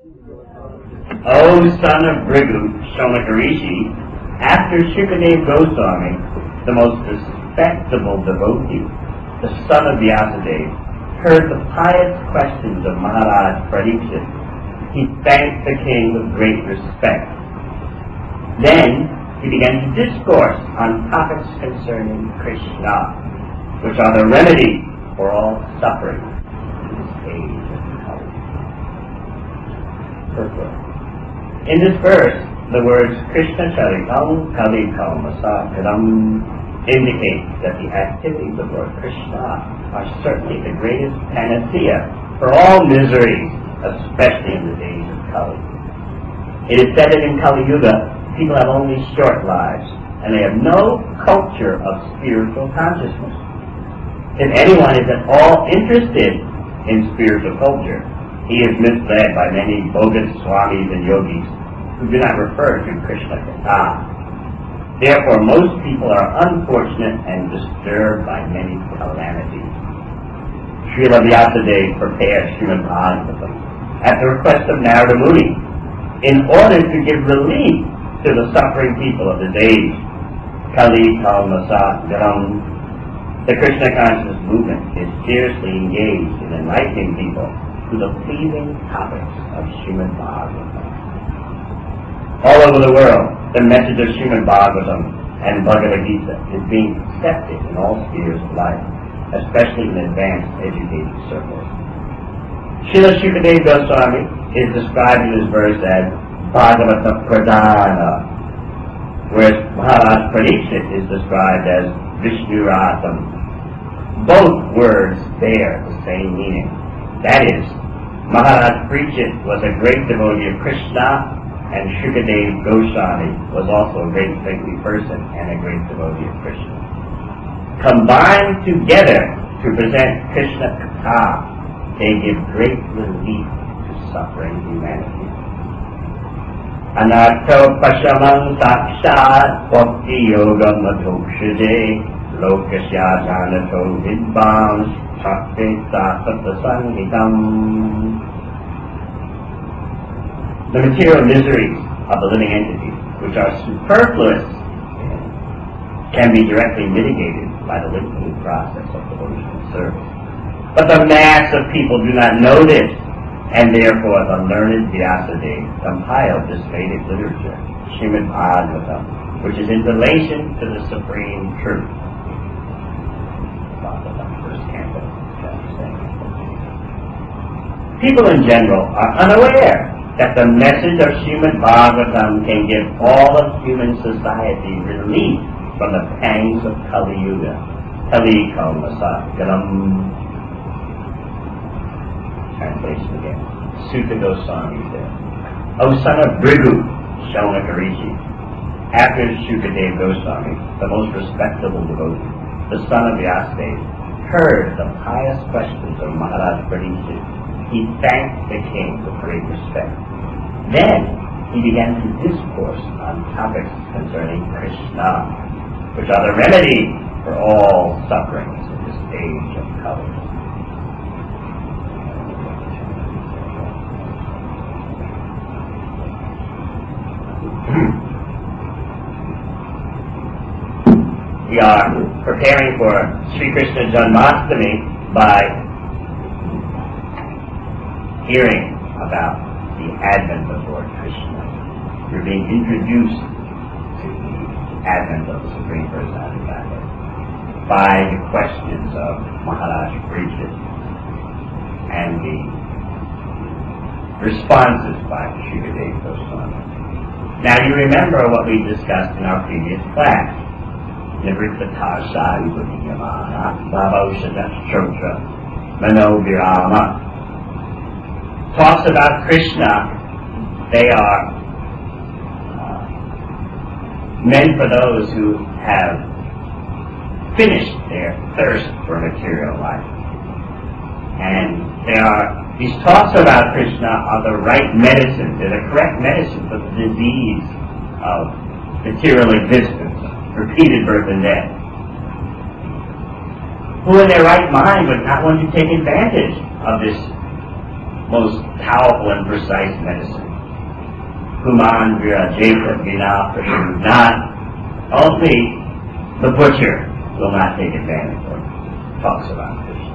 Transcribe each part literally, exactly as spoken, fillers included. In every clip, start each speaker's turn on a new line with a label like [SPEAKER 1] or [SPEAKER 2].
[SPEAKER 1] O son of Bhrigu, Shaunaka Rishi, after Shukadeva Goswami, the most respectable devotee, the son of Vyasadeva, heard the pious questions of Maharaj Parikshit, he thanked the king with great respect. Then he began to discourse on topics concerning Krishna, which are the remedy for all suffering in this age of Kali. Purport. In this verse, the words Krishna Charitam Kali Kalmasakaram indicate that the activities of Lord Krishna are certainly the greatest panacea for all miseries, especially in the days of Kali. It is said that in Kali Yuga, people have only short lives, and they have no culture of spiritual consciousness. If anyone is at all interested in spiritual culture, he is misled by many bogus swamis and yogis who do not refer to Krishna Katha. Therefore, most people are unfortunate and disturbed by many calamities. Srila Vyasadeva prepared Srimad Bhagavatam at the request of Narada Muni in order to give relief to the suffering people of his age. Kali Kalmasa Garam. The Krishna consciousness movement is seriously engaged in enlightening people to the pleasing topics of Srimad Bhagavatam. All over the world, the message of Srimad Bhagavatam and Bhagavad Gita is being accepted in all spheres of life, especially in advanced educated circles. Srila Shukadeva Goswami is described in this verse as Bhagavata Pradhana, whereas Maharaj Parikshit is described as Vishnuratam. Both words bear the same meaning. That is, Maharaj Parikshit was a great devotee of Krishna, and Shukadeva Goswami was also a great saintly person and a great devotee of Krishna. Combined together to present Krishna Katha, they give great relief to suffering humanity. Anartho pashamang sakshat bhakti yogam adhokshade lokasya janato vidvans shakti sasatasanghitam. The material miseries of the living entities, which are superfluous, can be directly mitigated by the limiting process of devotional service. But the mass of people do not know this, and therefore the learned Vyasadeva compiled this Vedic literature, Srimad Bhagavatam, which is in relation to the supreme truth. People in general are unaware that the message of Srimad Bhagavatam can give all of human society relief from the pangs of Kali Yuga. Kali Kalmasakaram. Translation again. Sutta Goswami there. O son of Bhrigu, Shaunaka Rishi, after Shukadeva Goswami, the most respectable devotee, the son of Vyasadeva, heard the pious questions of Maharaj Parikshit, he thanked the king with great respect. Then he began to discourse on topics concerning Krishna, which are the remedy for all sufferings in this age of Kali. We are preparing for Sri Krishna Janmashtami by hearing about the advent of Lord Krishna. We're being introduced to the advent of the Supreme Personality of Godhead by the questions of Maharaj Parikshit and the responses by Shukadeva Goswami. Now you remember what we discussed in our previous class. Nivritatashari Buddhiyamana Bhavaushadashotra Mano Virama. Talks about Krishna, they are uh, meant for those who have finished their thirst for material life. And they are, these talks about Krishna are the right medicine, they're the correct medicine for the disease of material existence, repeated birth and death. Who in their right mind would not want to take advantage of this most powerful and precise medicine. Human vira Jacob vina not. Only the butcher will not take advantage of it. Talks about Krishna.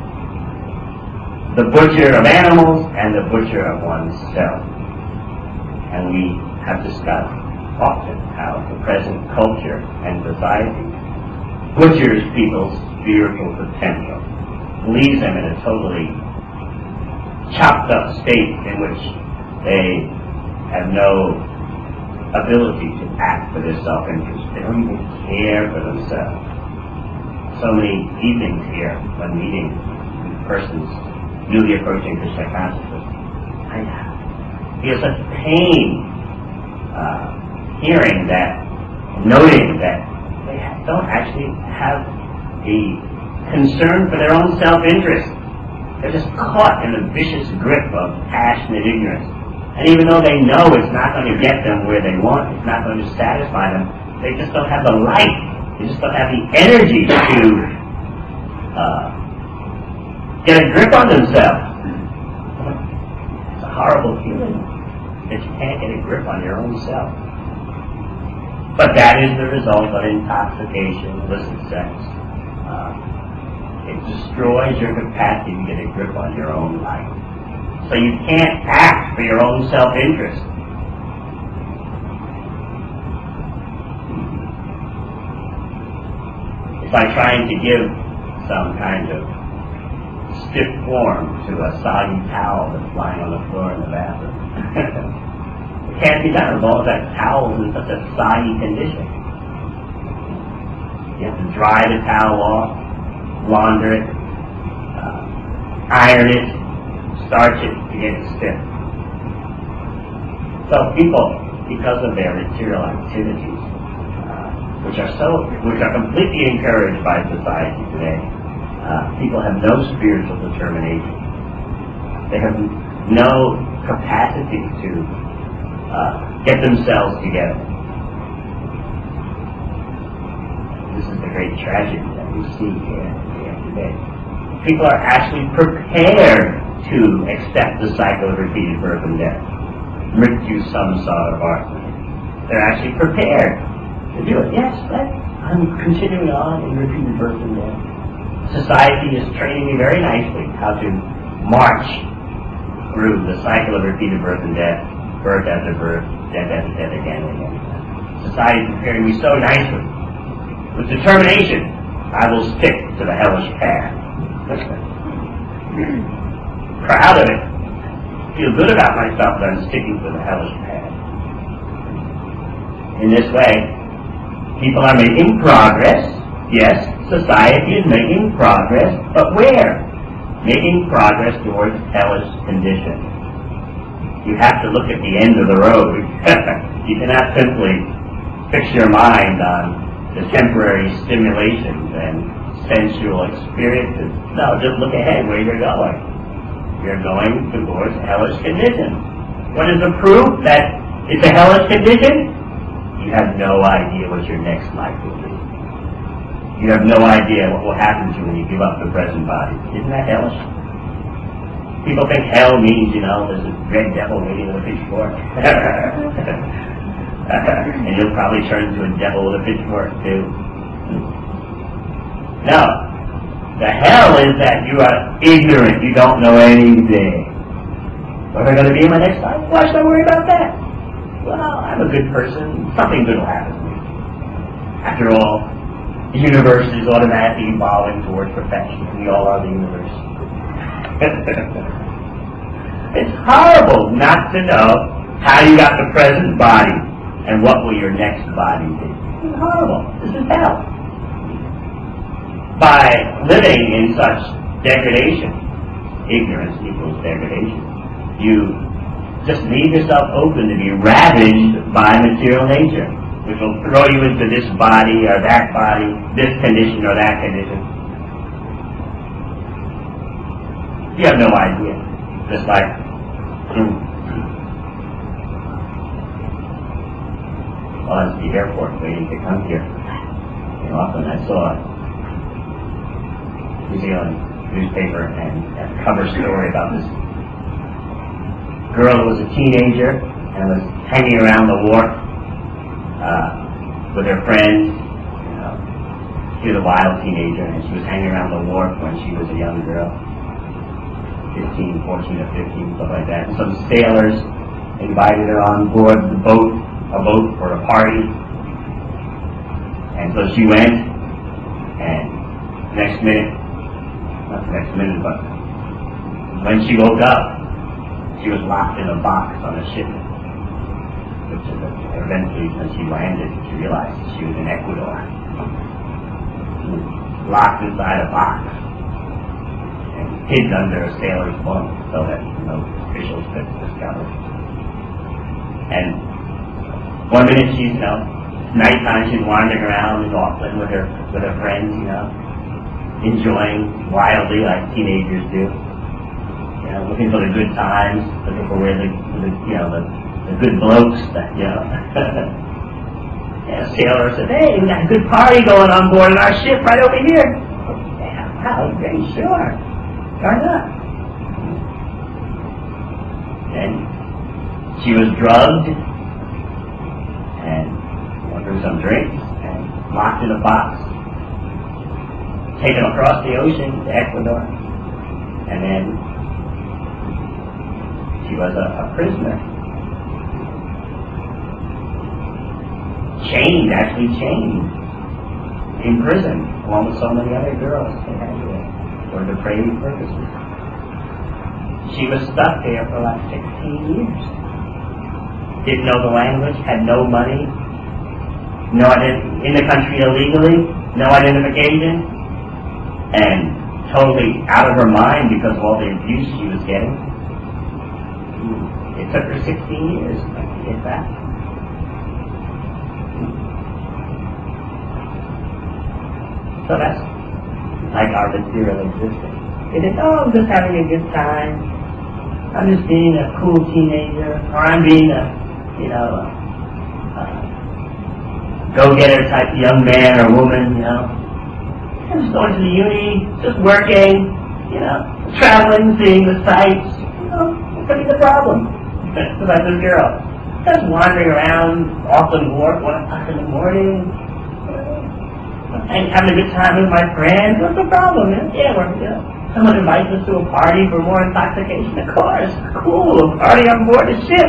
[SPEAKER 1] The butcher of animals and the butcher of oneself. And we have discussed often how the present culture and society butchers people's spiritual potential, leaves them in a totally chopped up state in which they have no ability to act for their self-interest. They don't even care for themselves. So many evenings here when meeting persons newly approaching Krishna consciousness, I feel such pain uh, hearing that, noting that they don't actually have the concern for their own self-interest. They're just caught in a vicious grip of passionate ignorance. And even though they know it's not going to get them where they want, it's not going to satisfy them, they just don't have the light. They just don't have the energy to uh, get a grip on themselves. It's a horrible feeling that you can't get a grip on your own self. But that is the result of intoxication, illicit sex. Uh, it destroys your capacity to get a grip on your own life. So you can't act for your own self-interest. It's like trying to give some kind of stiff form to a soggy towel that's lying on the floor in the bathroom. It can't be done as long as that towel is in such a soggy condition. You have to dry the towel off, launder it, uh, iron it, starch it to get it stiff. So people, because of their material activities, uh, which are so, which are completely encouraged by society today, uh, people have no spiritual determination. They have no capacity to uh, get themselves together. This is the great tragedy that we see here, here today. People are actually prepared to accept the cycle of repeated birth and death. Mrityu samsara vartha. They're actually prepared to do it. Yes, right? I'm continuing on in repeated birth and death. Society is training me very nicely how to march through the cycle of repeated birth and death, birth after birth, death after death, again and again. Society is preparing me so nicely. With determination, I will stick to the hellish path. Proud of it. Feel good about myself that I'm sticking to the hellish path. In this way, people are making progress. Yes, society is making progress, but where? Making progress towards hellish condition. You have to look at the end of the road. You cannot simply fix your mind on the temporary stimulations and sensual experiences. No, just look ahead where you're going. You're going towards hellish condition. What is the proof that it's a hellish condition? You have no idea what your next life will be. You have no idea what will happen to you when you give up the present body. Isn't that hellish? People think hell means, you know, there's a red devil waiting with a pitchfork. And you'll probably turn into a devil with a pitchfork, too. No. The hell is that you are ignorant. You don't know anything. What am I going to be in my next life? Why should I worry about that? Well, I'm a good person. Something good will happen to me. After all, the universe is automatically evolving towards perfection. We all are the universe. It's horrible not to know how you got the present body and what will your next body be. It's horrible. This is hell. By living in such degradation, ignorance equals degradation, you just leave yourself open to be ravaged by material nature, which will throw you into this body or that body, this condition or that condition. You have no idea. Just like hmm, well, I was at the airport waiting to come here. And often I saw a New Zealand newspaper and a cover story about this girl who was a teenager and was hanging around the wharf uh, with her friends. You know, she was a wild teenager, and she was hanging around the wharf when she was a young girl, fifteen, fourteen, or fifteen, stuff like that. And some sailors invited her on board the boat, a boat for a party. And so she went, and next minute, not the next minute, but when she woke up, she was locked in a box on a ship, which eventually, when she landed, she realized she was in Ecuador. She was locked inside a box and hid under a sailor's bunk so that no officials could discover. And one minute she's, you know, it's nighttime, she's wandering around in Auckland with her with her friends, you know, enjoying wildly like teenagers do. You know, looking for the good times, looking for where the, the you know, the, the good blokes that, you know. And a sailor said, hey, we got a good party going on board in our ship right over here. Yeah, wow, okay, sure. Why not? And she was drugged and went through some drinks and locked in a box, taken across the ocean to Ecuador, and then she was a, a prisoner. Chained, actually chained, in prison, along with so many other girls they had there for depraved purposes. She was stuck there for like sixteen years. Didn't know the language, had no money, no ident- in the country illegally, no identification, and totally out of her mind because of all the abuse she was getting. It took her sixteen years to get back. So that's like our material existence. It is, oh, I'm just having a good time. I'm just being a cool teenager, or I'm being a, you know, a, a go-getter type young man or woman, you know. I'm just going to the uni, just working, you know, traveling, seeing the sights, you know, what is the problem? Because I'm this girl. Just wandering around Auckland Wharf, one o'clock in the morning, and having a good time with my friends. What's the problem? Yeah, we're, you know, someone invites us to a party for more intoxication. Of course, cool, a party on board a ship.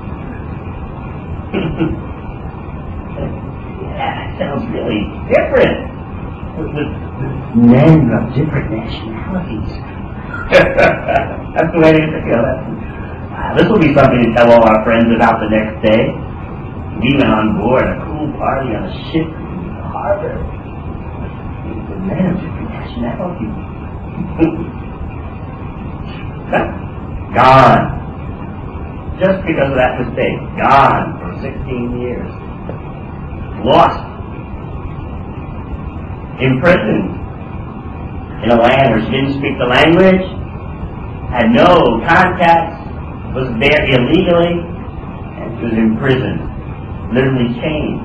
[SPEAKER 1] Yeah, that sounds really different. With, with, with men of different nationalities. That's the way they feel. That's, wow, this will be something to tell all our friends about the next day. We went on board a cool party on a ship in the harbor with men of different nationalities. Gone. Just because of that mistake. Gone for sixteen years. Lost. Imprisoned in a land where she didn't speak the language, had no contacts, was there illegally, and she was imprisoned, literally chained.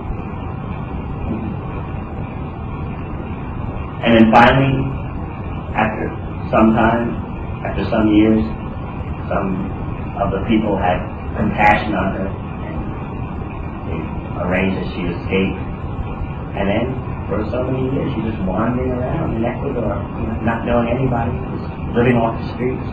[SPEAKER 1] And then finally, after some time, after some years, some of the people had compassion on her, and they arranged that she escape. And then, for so many years, she was wandering around in Ecuador, you know, not knowing anybody, just living off the streets.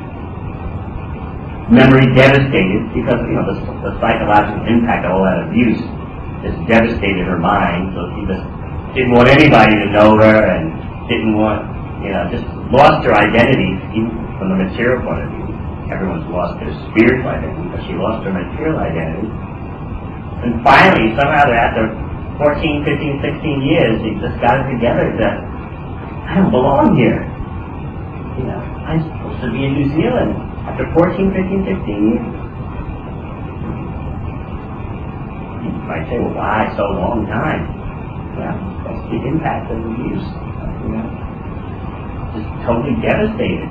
[SPEAKER 1] Memory devastated because, you know, the, the psychological impact of all that abuse just devastated her mind, so she just didn't want anybody to know her and didn't want, you know, just lost her identity, even from the material point of view. Everyone's lost their spiritual identity, but she lost her material identity. And finally, somehow after fourteen, fifteen, sixteen years, he just got it together that I don't belong here. You know, I'm supposed to be in New Zealand after fourteen, fifteen, sixteen years. You might say, well, why so long time? Well, that's the impact of abuse. You know, just totally devastated.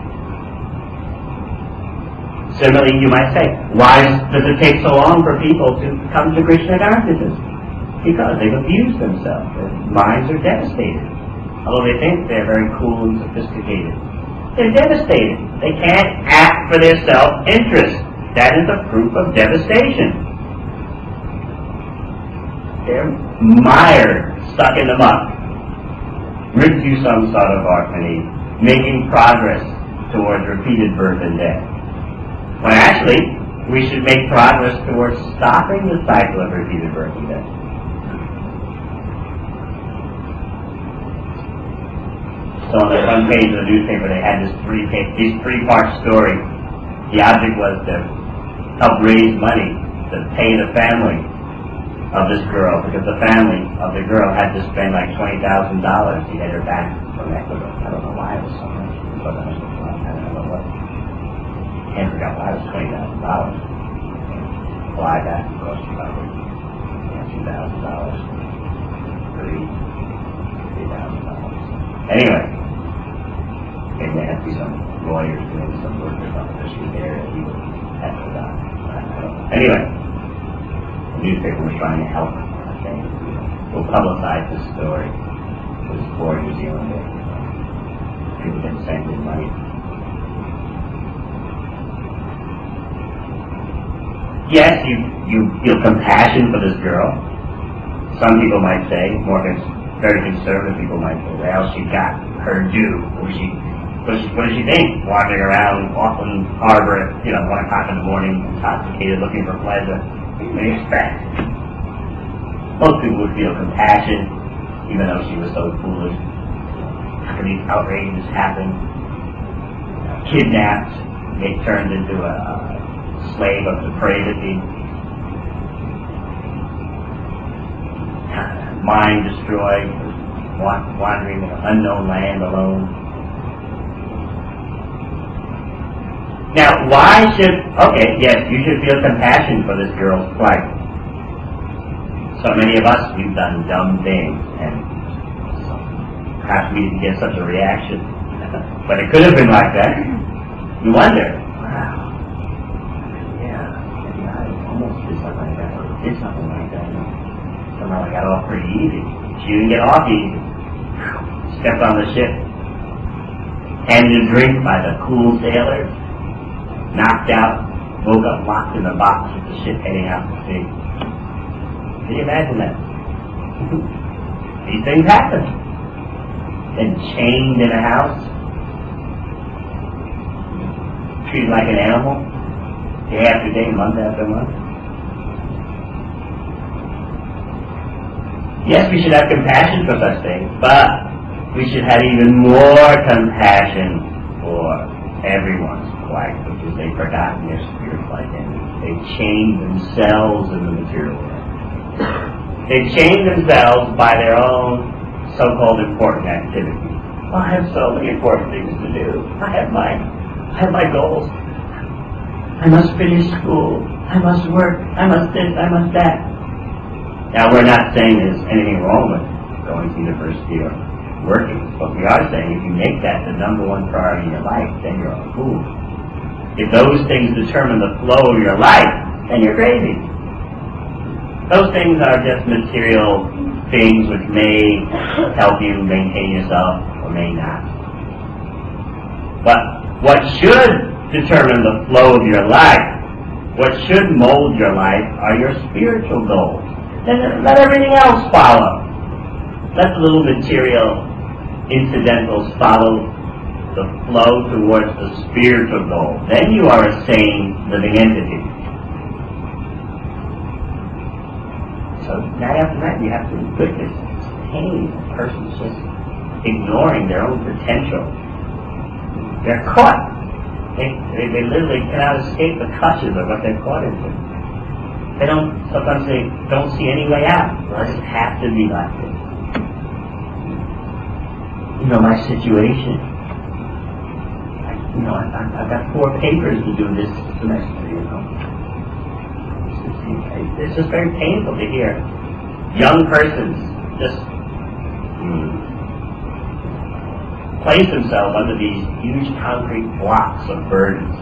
[SPEAKER 1] Similarly, you might say, why does it take so long for people to come to Krishna consciousness? Because they've abused themselves. Their minds are devastated. Although they think they're very cool and sophisticated. They're devastated. They can't act for their self-interest. That is a proof of devastation. They're mired, stuck in the muck, ripped through some sort of orphanage, making progress towards repeated birth and death. When actually, we should make progress towards stopping the cycle of repeated birth and death. So on the front page of the newspaper, they had this three page, this three-part story. The object was to help raise money to pay the family of this girl, because the family of the girl had to spend like twenty thousand dollars to get her back from Ecuador. I don't know why it was so much. But I don't know what. I can't figure out why it was twenty thousand dollars. Fly back, of course, probably two thousand dollars. Three, three thousand dollars. Anyway, maybe there had to be some lawyers doing some work or something that she was there that he would have to die. I don't know. Anyway. The newspaper was trying to help, okay? We'll publicize this story. It was poor New Zealand. People didn't send in money. Yes, you, you feel compassion for this girl. Some people might say, more cons- very conservative people might say, well, she got her due. Or she, what, she, what does she think? Wandering around Auckland Harbor at, you know, one o'clock in the morning, intoxicated, looking for pleasure. They expect. Most people would feel compassion, even though she was so foolish. How could these outrages happen? Kidnapped, they turned into a, a slave of depravity. Mind destroyed, wandering in an unknown land alone. Now, why should, okay, yes, you should feel compassion for this girl's plight. So many of us, we've done dumb things, and perhaps we didn't get such a reaction. But it could have been like that. You wonder, wow, yeah, maybe I almost did something like that, or did something like that. Somehow I got off pretty easy. She didn't get off easy. Stepped on the ship, handed a drink by the cool sailors. Knocked out, woke up locked in the box with the ship heading out to sea. Can you imagine that? These things happen. Then chained in a house, treated like an animal, day after day, month after month. Yes, we should have compassion for such things, but we should have even more compassion for everyone's plight, which is they've forgotten their spiritual identity. They've chained themselves in the material world. They've chained themselves by their own so-called important activities. Well, I have so many important things to do. I have my, I have my goals. I must finish school. I must work. I must this. I must that. Now, we're not saying there's anything wrong with going to university or working, but we are saying if you make that the number one priority in your life, then you're a fool. If those things determine the flow of your life, then you're crazy. Those things are just material things which may help you maintain yourself or may not. But what should determine the flow of your life, what should mold your life, are your spiritual goals. Then let everything else follow. Let the little material incidentals follow the flow towards the spiritual goal. Then you are a sane living entity. So night after night you have to witness this pain. A person's just ignoring their own potential. They're caught. They, they, they literally cannot escape the clutches of what they're caught into. They don't, sometimes they don't see any way out. Well, I just have to be like this. You know, my situation. I, you know, I, I've got four papers to do this semester, you know. It's just, it's just very painful to hear young persons just hmm, place themselves under these huge concrete blocks of burdens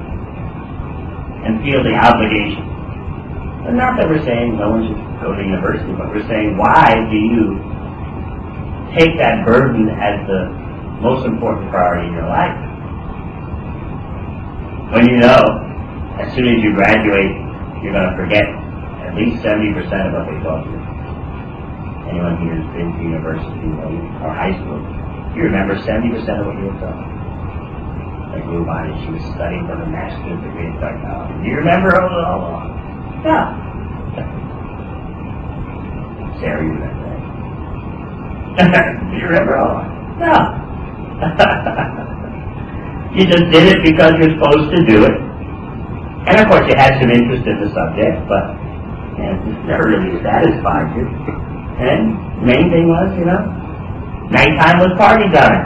[SPEAKER 1] and feel the obligation. And not that we're saying no one should go to university, but we're saying, why do you take that burden as the most important priority in your life? When you know as soon as you graduate, you're going to forget at least seventy percent of what they taught you. Anyone here who's been to university or high school, you remember seventy percent of what you were taught. Like Rubani, she was studying for her master's degree in psychology. Do you remember all along? Yeah. Sarah, you remember that? Do you remember all along? No. You just did it because you're supposed to do it. And of course you had some interest in the subject, but you know, it never really satisfied you. And the main thing was, you know, nighttime was party time.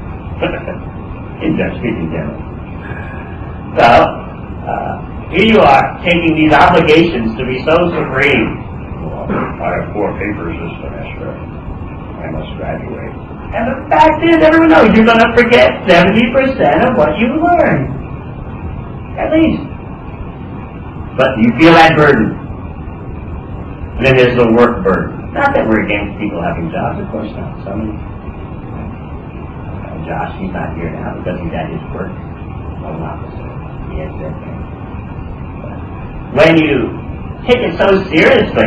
[SPEAKER 1] In just speaking generally. So, uh, here you are taking these obligations to be so supreme. Well, I have four papers this semester. I must graduate. And the fact is, everyone knows you're going to forget seventy percent of what you learned. At least. But you feel that burden. And then there's the work burden. Not that we're against people having jobs, of course not. Some Josh, he's not here now because he's at his work. No, not so. He has that thing. When you take it so seriously,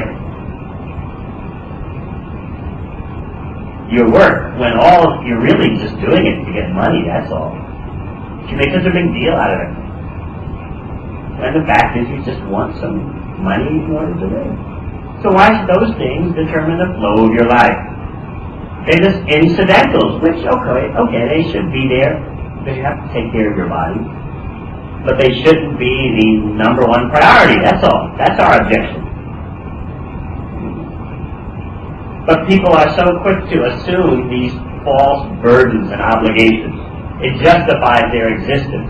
[SPEAKER 1] your work, when all you're really just doing it to get money, that's all. You make such a big deal out of it. And the fact is, you just want some money in order to live. So why should those things determine the flow of your life? They're just incidentals, which, okay, okay, they should be there, because you have to take care of your body. But they shouldn't be the number one priority, that's all. That's our objection. But people are so quick to assume these false burdens and obligations. It justifies their existence.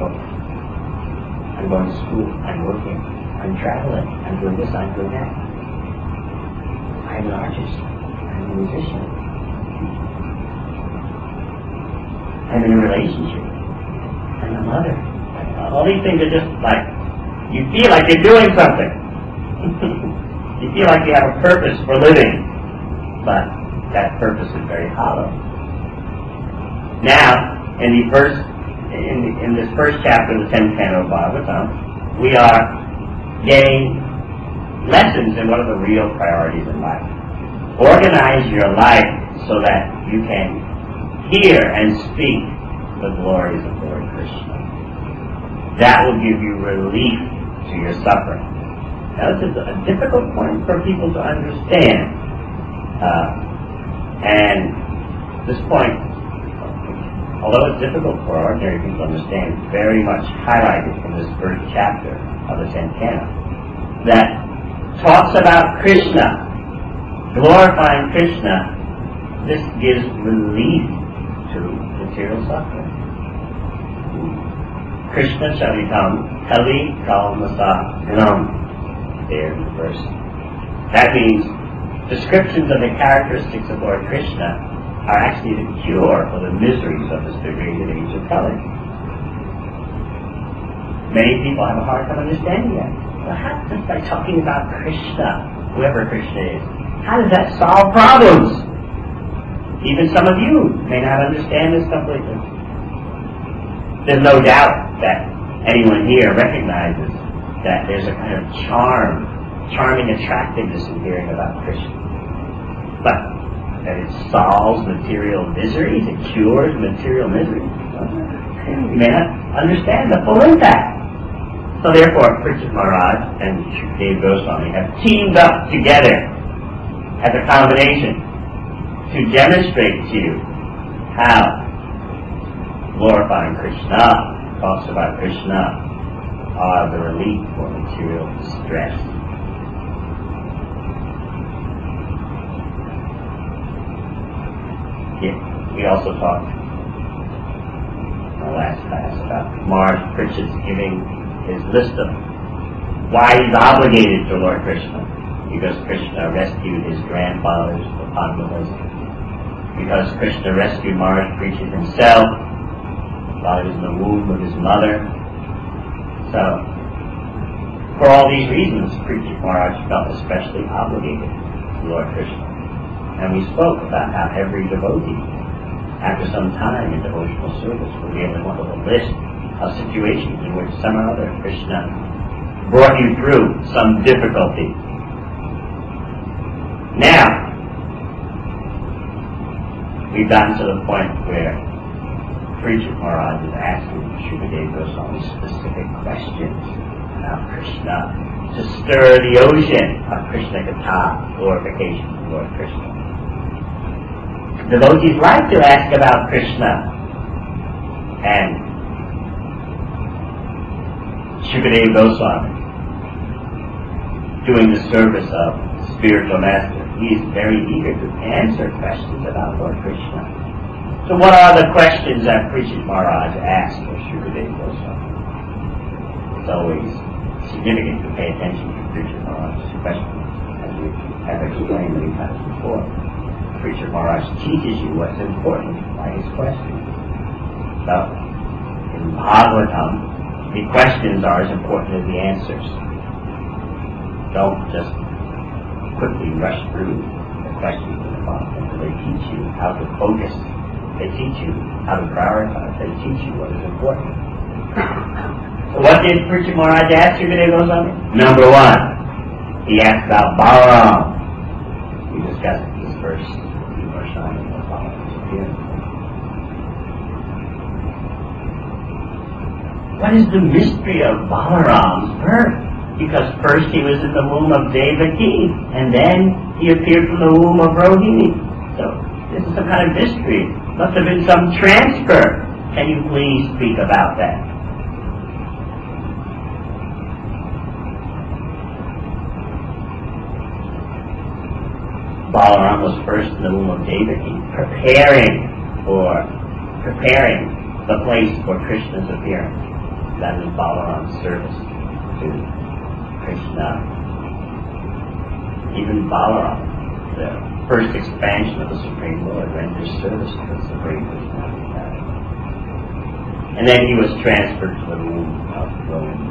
[SPEAKER 1] I'm going to school, I'm working, I'm traveling, I'm doing this, I'm doing that. I'm an artist, I'm a musician. I'm in a relationship. I'm a mother. All these things are just like, you feel like you're doing something. You feel like you have a purpose for living. But that purpose is very hollow. Now, in the first, in, in this first chapter of the tenth Canto of Bhagavatam, we are getting lessons in what are the real priorities in life. Organize your life so that you can hear and speak the glories of Lord Krishna. That will give you relief to your suffering. Now, this is a difficult point for people to understand. Uh, and this point, although it's difficult for ordinary people to understand, it's very much highlighted in this first chapter of the tenth Canto, that talks about Krishna, glorifying Krishna. This gives relief to material suffering. Krishna Charitam Kali Kalmasa Gnam. There in the verse. That means descriptions of the characteristics of Lord Krishna are actually the cure for the miseries of this degraded age of Kali. Many people have a hard time understanding that. Well, how, just by talking about Krishna, whoever Krishna is, how does that solve problems? Even some of you may not understand this completely. There's no doubt that anyone here recognizes that there's a kind of charm, charming attractiveness in hearing about Krishna. But that it solves material miseries, it cures material miseries. You may not understand the full impact. So therefore, Parikshit Maharaj and Shukadeva Goswami have teamed up together as a combination to demonstrate to you how glorifying Krishna, talks about Krishna, are the relief for material distress. Yeah, we also talked in our last class about Maharaj Parikshit's giving his list of why he's obligated to Lord Krishna. Because Krishna rescued his grandfathers, the Pandavas. Because Krishna rescued Maharaj Parikshit himself while he was in the womb of his mother. So, for all these reasons, Parikshit Maharaj felt especially obligated to Lord Krishna. And we spoke about how every devotee, after some time in devotional service, will be able to come up with a list a situation in which some or other Krishna brought you through some difficulty. Now, we've gotten to the point where Parikshit Maharaj is asking Shukadeva Goswami specific questions about Krishna to stir the ocean of Krishna Katha, glorification of Lord Krishna. Devotees like to ask about Krishna, and Shukadeva Goswami, doing the service of the spiritual master, he is very eager to answer questions about Lord Krishna. So what are the questions that Parikshit Maharaj asked of Shukadeva Goswami? It's always significant to pay attention to Parikshit Maharaj's questions, as we have explained many times before. Parikshit Maharaj teaches you what's important by his questions. So, in Bhagavatam, the questions are as important as the answers. Don't just quickly rush through the questions in the Bhagavatam. They teach you how to focus. They teach you how to prioritize. They teach you what is important. So what did Parikshit Maharaj ask Shukadeva Goswami? Number one, he asked about Balaram. We discussed this verse in Varshnava and the following. What is the mystery of Balaram's birth? Because first he was in the womb of Devaki, and then he appeared from the womb of Rohini. So this is some kind of mystery. Must have been some transfer. Can you please speak about that? Balaram was first in the womb of Devaki, preparing for, preparing the place for Krishna's appearance. That is Balaram's service to Krishna. Even Balaram, the first expansion of the Supreme Lord, renders service to the Supreme Personality. And then he was transferred to the womb of Rome.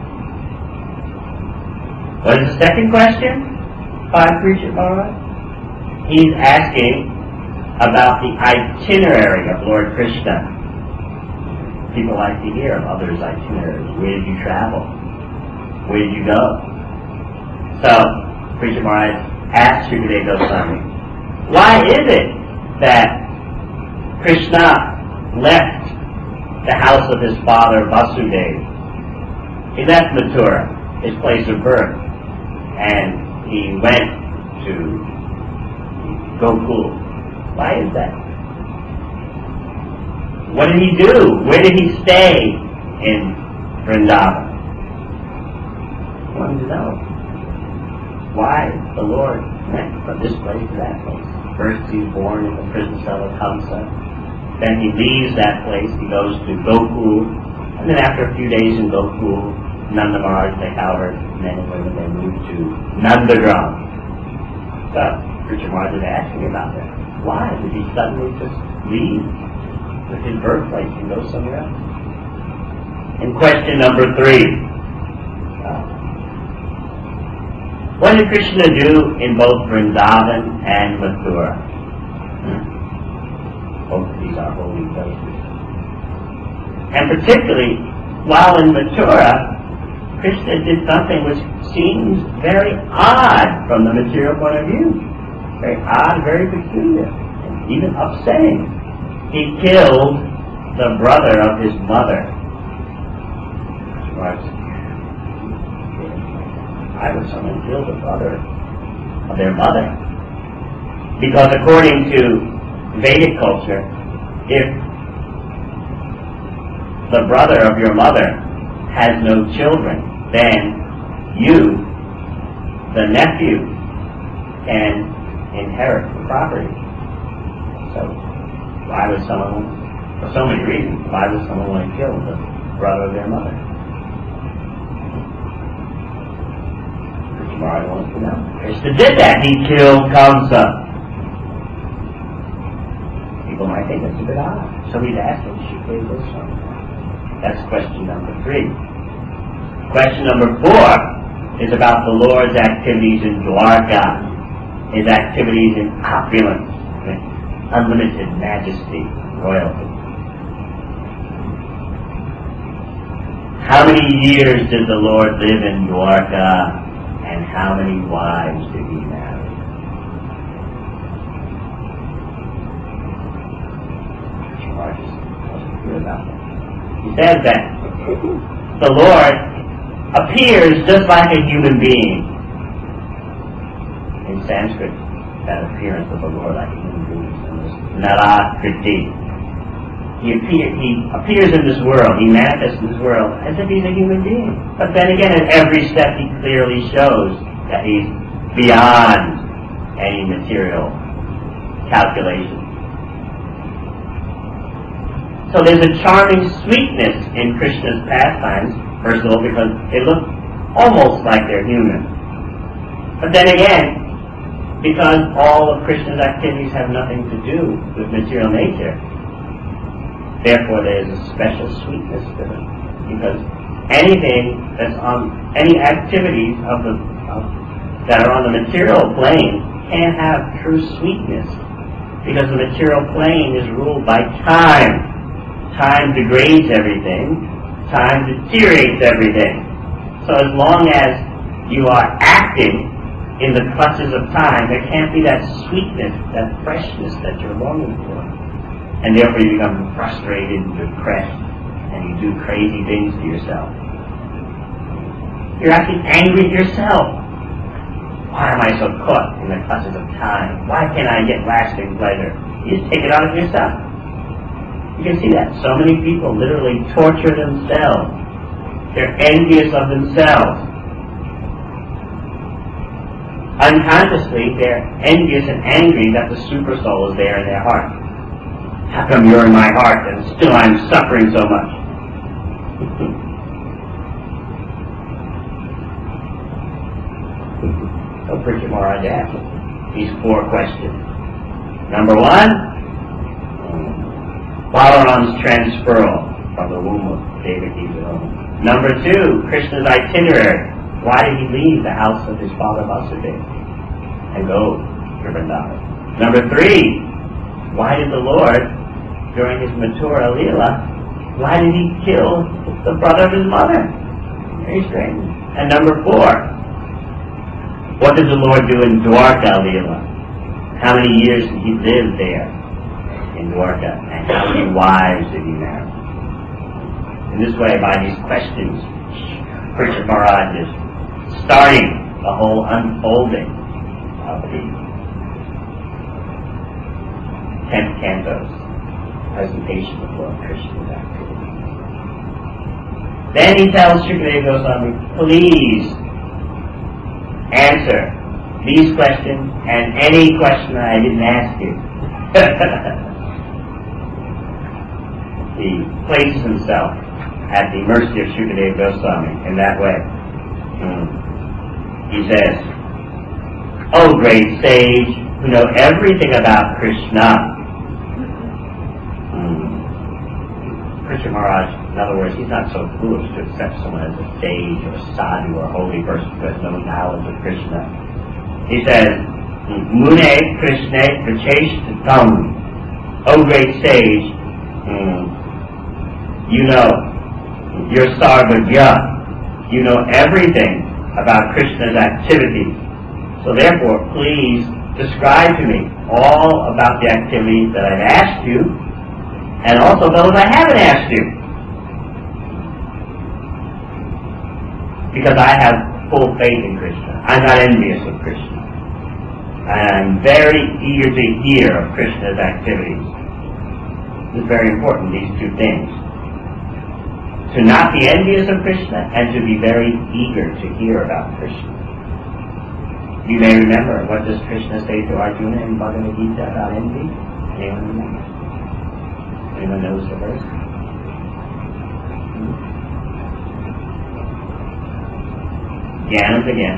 [SPEAKER 1] What is the second question by Parikshit Maharaj? He's asking about the itinerary of Lord Krishna. People like to hear of others' itineraries. Where did you travel? Where did you go? So, Parikshit Maharaj asked Shukadeva Goswami, why is it that Krishna left the house of his father Vasudeva? He left Mathura, his place of birth, and he went to Gokul. Why is that? What did he do? Where did he stay in Vrindavan? I wanted to know why the Lord went from this place to that place. First he's born in the prison cell of Kamsa. Then he leaves that place. He goes to Gokul. And then after a few days in Gokul, Nanda Maharaj, the cowherd, men and women, they moved to Nandagram. So, Parikshit Maharaj is asking about that. Why did he suddenly just leave with his birthplace and go somewhere else? And question number three. Uh, what did Krishna do in both Vrindavan and Mathura? Hmm. Both of these are holy places. And particularly, while in Mathura, Krishna did something which seems very odd from the material point of view. Very odd, very peculiar, and even upsetting. He killed the brother of his mother. Why would someone kill the brother of their mother? Because according to Vedic culture, if the brother of your mother has no children, then you, the nephew, can inherit the property. So, why would someone, for so many reasons, why would someone want to kill the brother of their mother? Maharaj wants to know. Krishna did that. He killed Kamsa. People might think that's a bit odd. So he's asking, Shukadeva Goswami. That's question number three. Question number four is about the Lord's activities in Dwarka, his activities in opulence, unlimited majesty, royalty. How many years did the Lord live in Dwarka, and how many wives did he marry? George wasn't clear about that. He says that the Lord appears just like a human being. In Sanskrit, that appearance of the Lord like a human being is Narakriti. He, appear, he appears in this world, he manifests in this world as if he's a human being. But then again, at every step he clearly shows that he's beyond any material calculation. So there's a charming sweetness in Krishna's pastimes, first of all, because they look almost like they're human. But then again, because all of Krishna's activities have nothing to do with material nature, therefore there is a special sweetness to them. Because anything that's on, any activities of the of, that are on the material plane can't have true sweetness. Because the material plane is ruled by time. Time degrades everything. Time deteriorates everything. So as long as you are acting in the clutches of time, there can't be that sweetness, that freshness that you're longing for. And therefore you become frustrated and depressed, and you do crazy things to yourself. You're actually angry at yourself. Why am I so caught in the clutches of time? Why can't I get lasting pleasure? You just take it out of yourself. You can see that. So many people literally torture themselves. They're envious of themselves. Unconsciously, they're envious and angry that the super soul is there in their heart. How come you're in my heart and still I'm suffering so much? So Pritchett Maharaj asked these four questions. Number one, Balaram's transferal from the womb of Devaki to home. Number two, Krishna's itinerary. Why did he leave the house of his father Vasudeva and go to Vrindavan? Number three, why did the Lord, during his Mathura Leela, why did he kill the brother of his mother? Very strange. And number four, what did the Lord do in Dwarka Leela? How many years did he live there in Dwarka? And how many wives did he marry? In this way, by these questions, Pritchett Maharaj is starting the whole unfolding of the tenth canto's presentation of Lord Krishna's activity. Then he tells Shukadeva Goswami, please answer these questions and any question I didn't ask you. He places himself at the mercy of Shukadeva Goswami in that way. Hmm. He says, O great sage, who know everything about Krishna. Hmm. Pritchett Maharaj, in other words, he's not so foolish to accept someone as a sage or a sadhu or a holy person who has no knowledge of Krishna. He says, Mune Krishna Pracheshtatam. O great sage, hmm, you know, you're Sarvagya. You know everything about Krishna's activities. So therefore, please describe to me all about the activities that I've asked you, and also those I haven't asked you. Because I have full faith in Krishna. I'm not envious of Krishna. And I'm very eager to hear of Krishna's activities. It's very important, these two things. To not be envious of Krishna and to be very eager to hear about Krishna. You may remember, what does Krishna say to Arjuna in Bhagavad Gita about envy? Anyone remember? Anyone knows the verse? Jnanam again.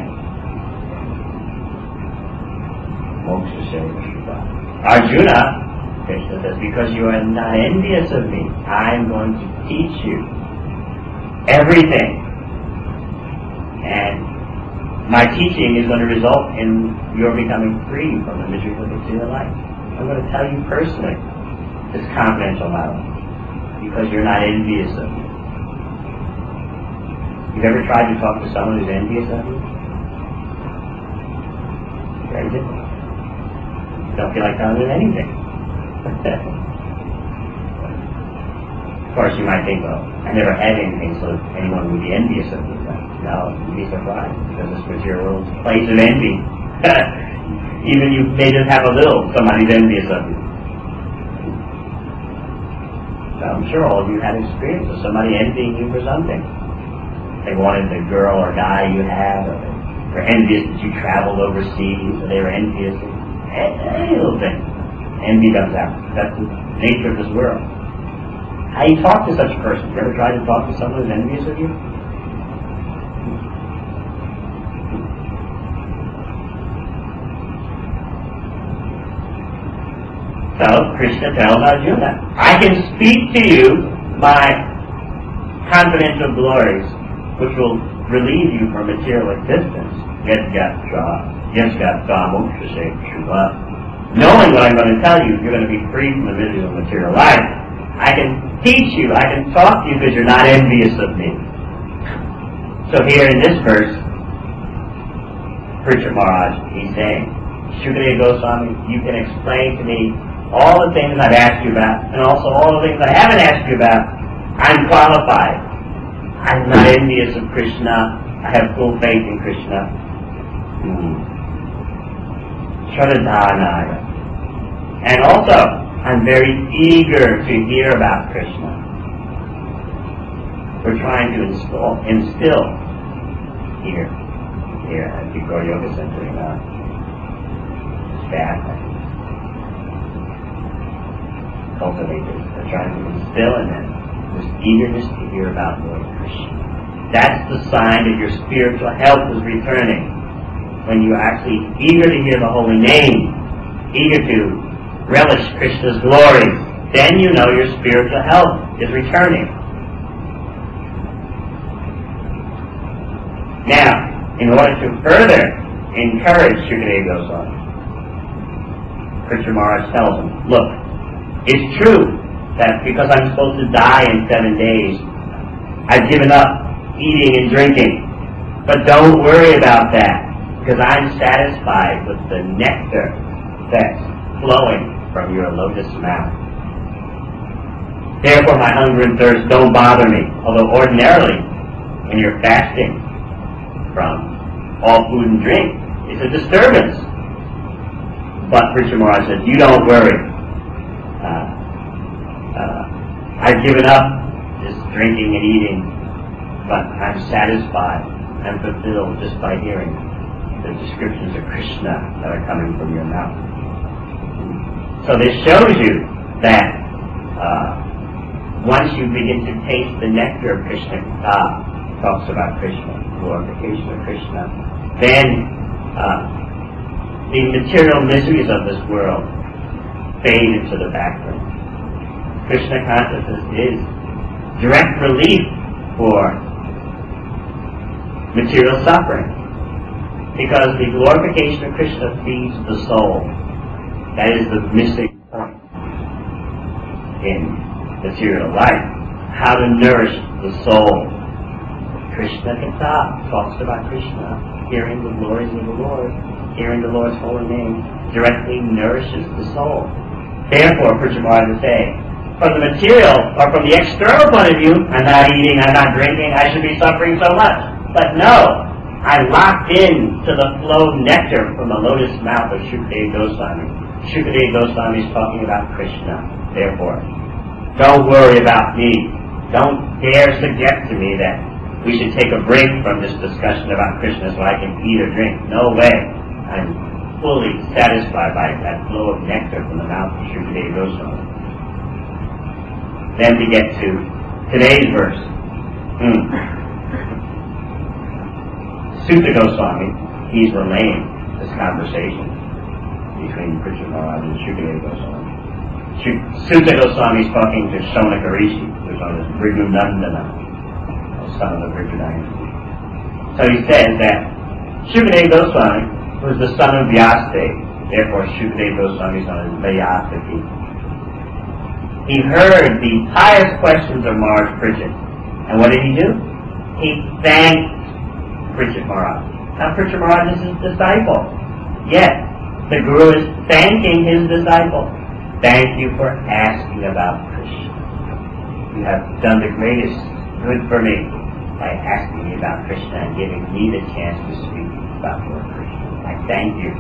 [SPEAKER 1] Moksha Seva. Arjuna, Krishna says, because you are not envious of me, I'm going to teach you everything. And my teaching is going to result in your becoming free from the miseries of material life. I'm going to tell you personally this confidential knowledge because you're not envious of me. You've ever tried to talk to someone who's envious of you? Very difficult. You don't feel like telling them anything. Of course, you might think, well, I never had anything, so anyone would be envious of me. But no, you'd be surprised, because this material world's a place of envy. Even you may just have a little, somebody's envious of you. So I'm sure all of you had experience of somebody envying you for something. They wanted the girl or guy you had, or they were envious that you traveled overseas, or they were envious of any little thing. Envy comes out. That's the nature of this world. How do you talk to such a person? You ever tried to talk to someone who's envious of you? So, Krishna tells Arjuna, I can speak to you my confidential glories, which will relieve you from material existence. Yadgatra, yadgatra moksha shuva. Knowing what I'm going to tell you, you're going to be free from the misery of material life. I can teach you, I can talk to you because you're not envious of me. So here in this verse, Pritchard Maharaj, he's saying, Shukadeva Goswami, you can explain to me all the things I've asked you about, and also all the things I haven't asked you about. I'm qualified. I'm not envious of Krishna. I have full faith in Krishna. Hmm. Shraddhanaya. And also, I'm very eager to hear about Krishna. We're trying to install, instill here, here at the Gaur Yoga Center in our staff, cultivators. We're trying to instill in them this eagerness to hear about Lord Krishna. That's the sign that your spiritual health is returning. When you're actually eager to hear the holy name, eager to relish Krishna's glory, then you know your spiritual health is returning. Now, in order to further encourage Shukadeva Goswami, Pritchard Maharaj tells him, look, it's true that because I'm supposed to die in seven days, I've given up eating and drinking. But don't worry about that, because I'm satisfied with the nectar that's flowing from your lotus mouth. Therefore my hunger and thirst don't bother me, although ordinarily, when you're fasting from all food and drink, it's a disturbance. But Pritchard Maharaj said, you don't worry. Uh, uh, I've given up this drinking and eating, but I'm satisfied and fulfilled just by hearing the descriptions of Krishna that are coming from your mouth. So this shows you that uh, once you begin to taste the nectar of Krishna, uh, talks about Krishna, glorification of Krishna, then uh, the material miseries of this world fade into the background. Krishna consciousness is direct relief for material suffering, because the glorification of Krishna feeds the soul. That is the missing point in material life. How to nourish the soul. Krishna Katha talks about Krishna, hearing the glories of the Lord, hearing the Lord's holy name, directly nourishes the soul. Therefore, Pritchard Maharaj is saying, from the material, or from the external point of view, I'm not eating, I'm not drinking, I should be suffering so much. But no, I locked in to the flow of nectar from the lotus mouth of Shukadeva Goswami. Shukadeva Goswami is talking about Krishna. Therefore, don't worry about me. Don't dare suggest to me that we should take a break from this discussion about Krishna so I can eat or drink. No way. I'm fully satisfied by that flow of nectar from the mouth of Shukadeva Goswami. Then to get to today's verse. Hmm. Sutta Goswami, he's relaying this conversation between Pritchard Maharaj and Shukadeva Goswami. Sutta Goswami is talking to Shonaka Rishi, who's known as Bhrigu Nandana, son of the Bhrigu dynasty. So he says that Shukadeva Goswami was the son of Vyasadeva, therefore Shukadeva Goswami is known as Vyasaki. He heard the pious questions of Maharaj Pritchard, and what did he do? He thanked Pritchett Maharaj. Now Pritchett Maharaj is his disciple. Yet, the Guru is thanking his disciple. Thank you for asking about Krishna. You have done the greatest good for me by asking me about Krishna and giving me the chance to speak about Lord Krishna. I thank you.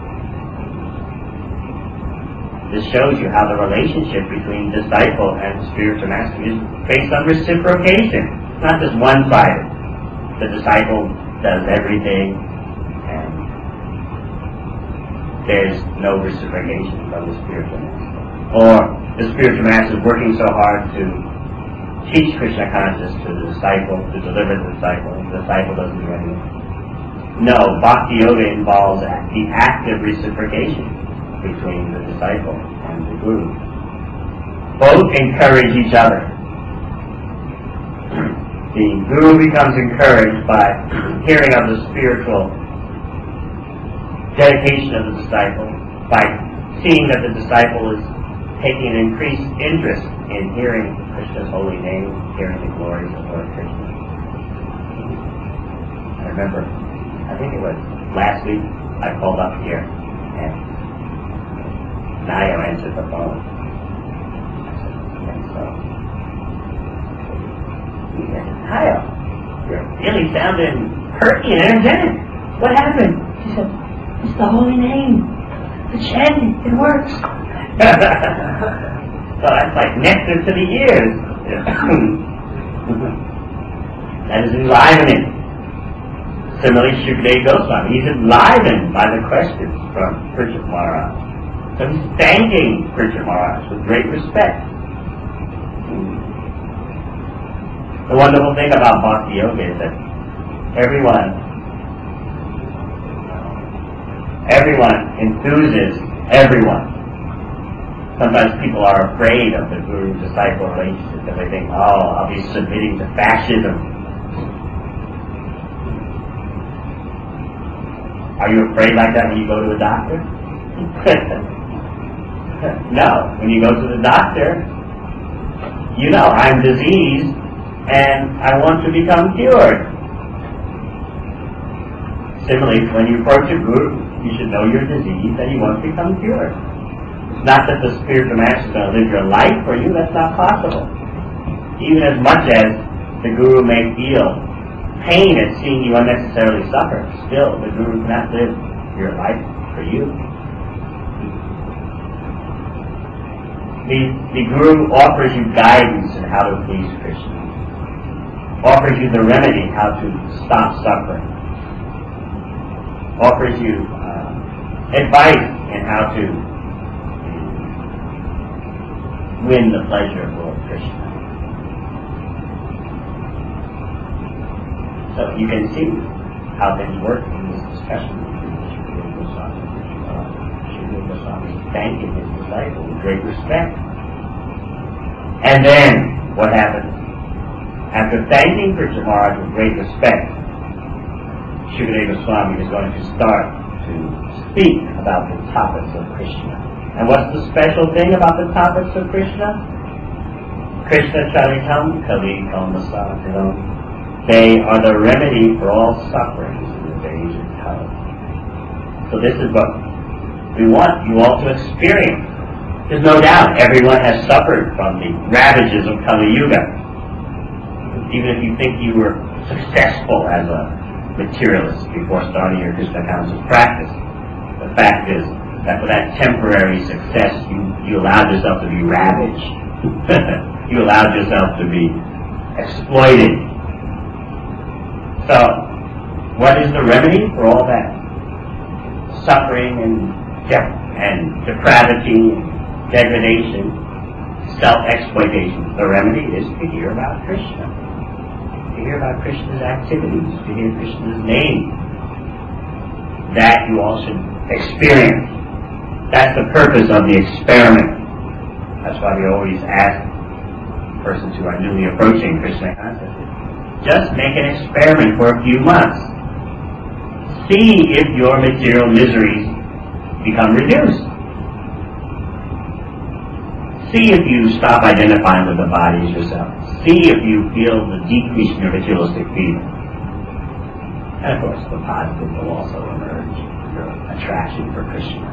[SPEAKER 1] This shows you how the relationship between disciple and spiritual master is based on reciprocation. It's not just one-sided. The disciple does everything and there's no reciprocation from the spiritual master. Or the spiritual master is working so hard to teach Krishna consciousness to the disciple, to deliver the disciple, and the disciple doesn't do anything. No, Bhakti Yoga involves the active reciprocation between the disciple and the Guru. Both encourage each other. The Guru becomes encouraged by hearing of the spiritual dedication of the disciple, by seeing that the disciple is taking an increased interest in hearing Krishna's holy name, hearing the glories of Lord Krishna. I remember, I think it was last week, I called up here and Nayo answered the phone. And so, he said, Nayo, you're really sounding perky and energetic. What happened? She said, it's the holy name. The chanting, it works. So that's like nectar to the ears. That is enlivening. Similarly, Shukadeva Goswami, he's enlivened by the questions from Pritchett Maharaj. So he's thanking Pritchett Maharaj with great respect. The wonderful thing about Bhakti Yoga is that everyone, everyone enthuses everyone. Sometimes people are afraid of the guru-disciple relationship because they think, oh, I'll be submitting to fascism. Are you afraid like that when you go to a doctor? No. When you go to the doctor, you know, I'm diseased and I want to become cured. Similarly, when you approach a guru, you should know you're diseased and you want to become cured. It's not that the spiritual master is going to live your life for you. That's not possible. Even as much as the guru may feel pain at seeing you unnecessarily suffer, still the guru cannot live your life for you. The, the guru offers you guidance in how to please Krishna. Offers you the remedy how to stop suffering. Offers you uh, advice in how to win the pleasure of Lord Krishna. So you can see how things work in this discussion between Shukadeva Goswami and Pritchett Maharaj. Shukadeva Goswami is thanking his disciple with great respect. And then, what happens? After thanking Pritchett Maharaj with great respect, Shukadeva Goswami is going to start to speak about the topics of Krishna. And what's the special thing about the topics of Krishna? Krishna Charitam Kalikam Masakiram. They are the remedy for all sufferings in the days of Kali. So this is what we want you all to experience. There's no doubt everyone has suffered from the ravages of Kali Yuga. Even if you think you were successful as a materialist before starting your Krishna conscious practice, the fact is that for that temporary success, you, you allowed yourself to be ravaged. You allowed yourself to be exploited. So, what is the remedy for all that suffering and death and depravity, degradation, self-exploitation? The remedy is to hear about Krishna. To hear about Krishna's activities, to hear Krishna's name. That you all should experience. That's the purpose of the experiment. That's why we always ask persons who are newly approaching Krishna consciousness, just make an experiment for a few months. See if your material miseries become reduced. See if you stop identifying with the body as yourself. See if you feel the decrease in your materialistic feeling. And of course, the positive will also emerge, your attraction for Krishna.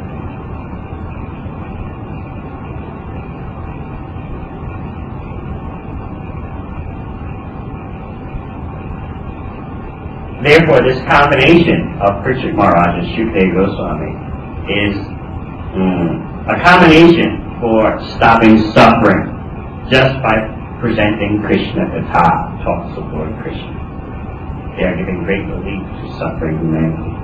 [SPEAKER 1] Therefore, this combination of Parikshit Maharaj and Shukdev Goswami is mm, a combination for stopping suffering just by presenting Krishna Katha, talks of Lord Krishna. They are giving great relief to suffering humanity.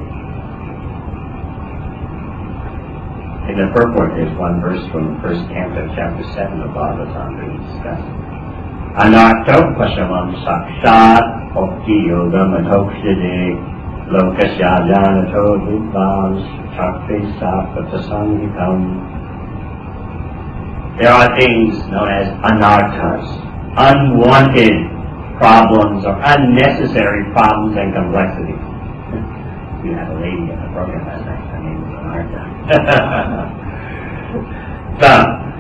[SPEAKER 1] In the purport, there's one verse from the first canto, chapter seven of Bhagavatam that we discussed. Anarto pashamam sakshat bhakti yogam atokshide lokasya janato vidvam chakti sapata sangikam. There are things known as anarthas, unwanted problems or unnecessary problems and complexities. You had a lady in the program last night. Her name was Anartha. So,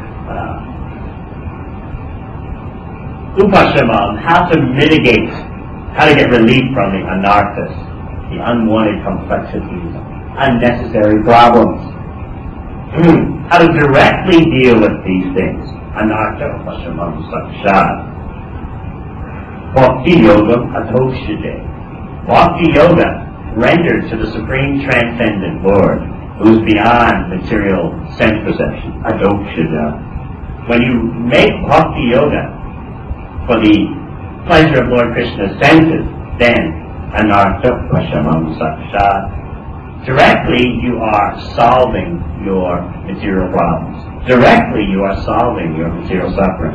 [SPEAKER 1] uh, Upashamam, how to mitigate, how to get relief from the anarthas, the unwanted complexities, unnecessary problems. How to directly deal with these things. Anartha Upashamam Sakshat. Bhakti Yoga Atokshide. Bhakti Yoga rendered to the Supreme Transcendent Lord, who is beyond material sense perception. Atokshida. When you make Bhakti Yoga for the pleasure of Lord Krishna's senses, then Anartha Pashamam Sakshat. Directly you are solving your material problems. Directly you are solving your material suffering.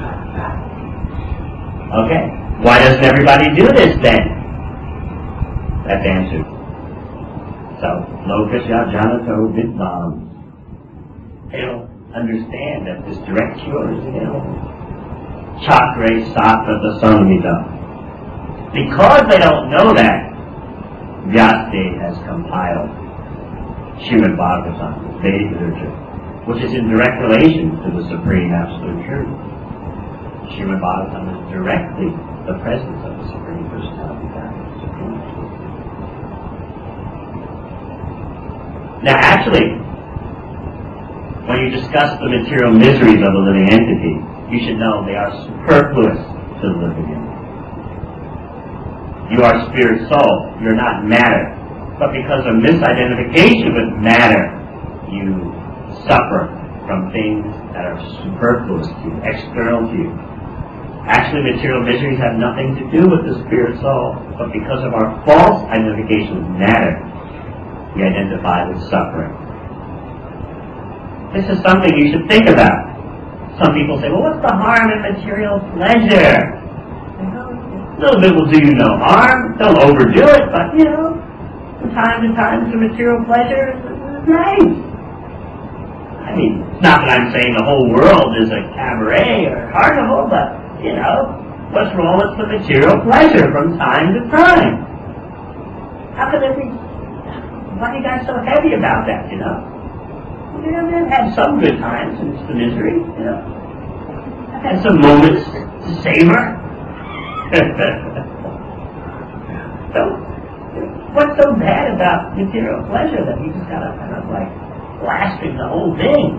[SPEAKER 1] Okay. Why doesn't everybody do this then? That's answered. So, Lokasya Janato Vidvam. They don't understand that this direct cure is available. Chakre Sattva Samhita. Because they don't know that, Vyasdev has compiled Srimad Bhagavatam, Vedic literature, which is in direct relation to the Supreme Absolute Truth. Srimad Bhagavatam is directly the presence of the Supreme Personality of God. Now actually, when you discuss the material miseries of a living entity, you should know they are superfluous to the living entity. You are spirit soul, you're not matter. But because of misidentification with matter, you suffer from things that are superfluous to you, external to you. Actually, material miseries have nothing to do with the spirit soul, but because of our false identification with matter, we identify with suffering. This is something you should think about. Some people say, well, what's the harm in material pleasure? A little bit will do you no harm. Don't overdo it, but, you know, from time to time, some material pleasure is nice. I mean, it's not that I'm saying the whole world is a cabaret or carnival, but you know, what's wrong with the material pleasure from time to time? How could there be, why are you guys so heavy about that, you know? You know, I've had some good times in the misery, you know. I've had some moments to savor. So, what's so bad about material pleasure that you just gotta kind of like blasting the whole thing?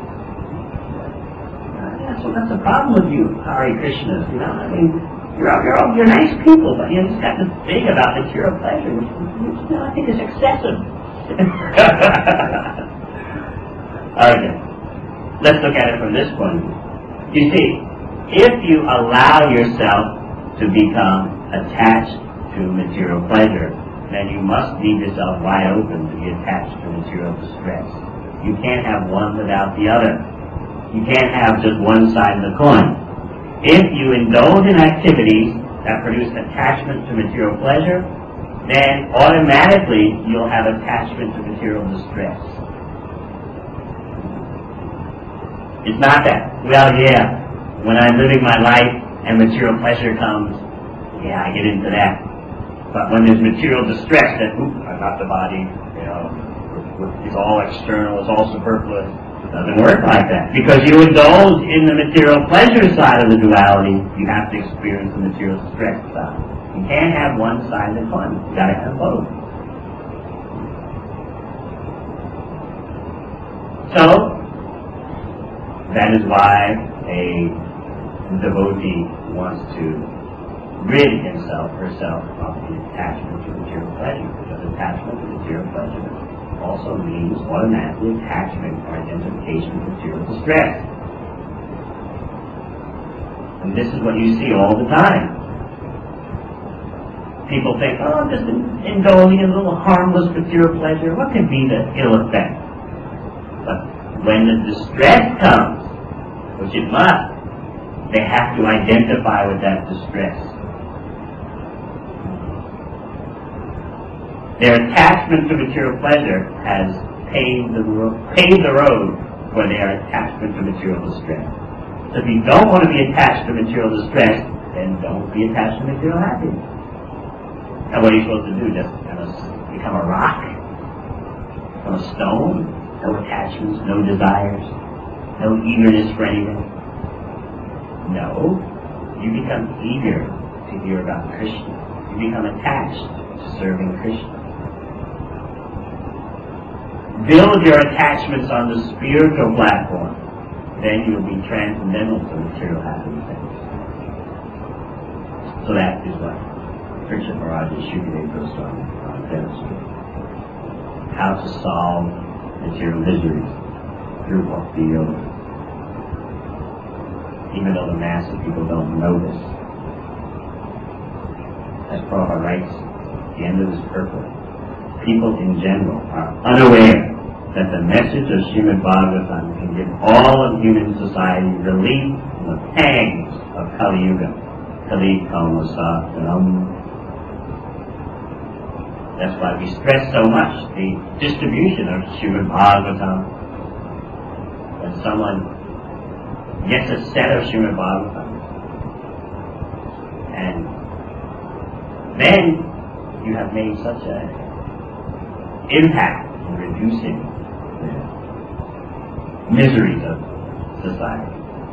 [SPEAKER 1] So that's the problem with you, Hare Krishnas, you know. I mean, you're all, you're all, you're nice people, but you just got this thing about material pleasure, which, which you know, I think is excessive. Okay, let's look at it from this point of view. You see, if you allow yourself to become attached to material pleasure, then you must leave yourself wide open to be attached to material distress. You can't have one without the other. You can't have just one side of the coin. If you indulge in activities that produce attachment to material pleasure, then automatically you'll have attachment to material distress. It's not that, well, yeah, when I'm living my life and material pleasure comes, yeah, I get into that. But when there's material distress, then, oop, I got the body, you know, it's all external, it's all superfluous. It doesn't work like that. Because you indulge in the material pleasure side of the duality, you have to experience the material stress side. You can't have one side at once. You gotta have both. So, that is why a devotee wants to rid himself, herself, of the attachment to material pleasure. Because attachment to material pleasure also means automatically attachment or identification with material distress. And this is what you see all the time. People think, oh, just indulging in a little harmless material pleasure, what could be the ill effect? But when the distress comes, which it must, they have to identify with that distress. Their attachment to material pleasure has paved the, ro- paved the road for their attachment to material distress. So if you don't want to be attached to material distress, then don't be attached to material happiness. And what are you supposed to do? Just kind of become a rock? Become a stone? No attachments, no desires, no eagerness for anything? No. You become eager to hear about Krishna. You become attached to serving Krishna. Build your attachments on the spiritual platform. Then you'll be transcendental to material happiness. So that is what Krishna Maharaj Shukadeva Goswami demonstrated. How to solve material miseries through Bhakti Yoga. Even though the mass of people don't know this. As Prabhupada writes at the end of his purport, people in general are unaware that the message of Srimad Bhagavatam can give all of human society relief from the pangs of Kali Yuga. Kali Kama Satanam. That's why we stress so much the distribution of Srimad Bhagavatam. When someone gets a set of Srimad Bhagavatam, and then you have made such an impact in reducing the miseries of society.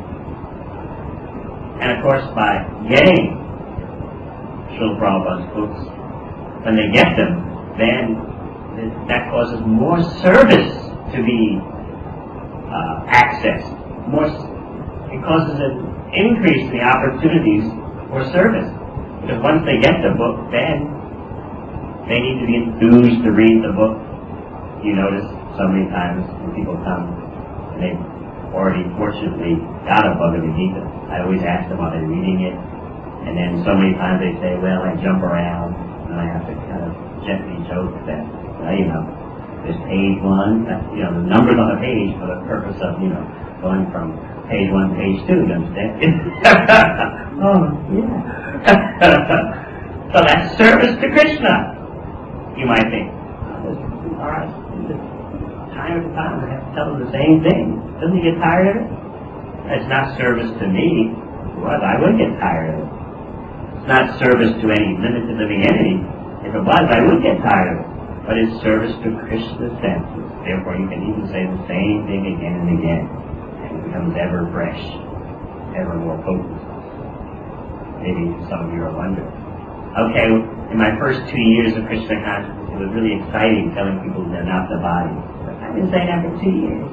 [SPEAKER 1] And of course, by getting Srila Prabhupada's books, when they get them, then that causes more service to be uh, accessed. More, it causes an increase in the opportunities for service. Because once they get the book, then they need to be enthused to read the book. You notice so many times when people come and they've already fortunately got a Bhagavad Gita, I always ask them, are they reading it? And then so many times they say, well, I jump around. And I have to kind of gently joke that, well, you know, there's page one, you know, the numbers on the page for the purpose of, you know, going from page one to page two, you understand? Oh, yeah. So that's service to Krishna, you might think. Oh, all right, time after time I have to tell him the same thing. Doesn't he get tired of it? It's not service to me. If it was, I would get tired of it. It's not service to any limited living entity. If it was, I would get tired of it. But it's service to Krishna's senses. Therefore, you can even say the same thing again and again. And it becomes ever fresh, ever more potent. Maybe some of you are wondering. Okay, in my first two years of Krishna consciousness, it was really exciting telling people they're not the body. But I've been saying that for two years.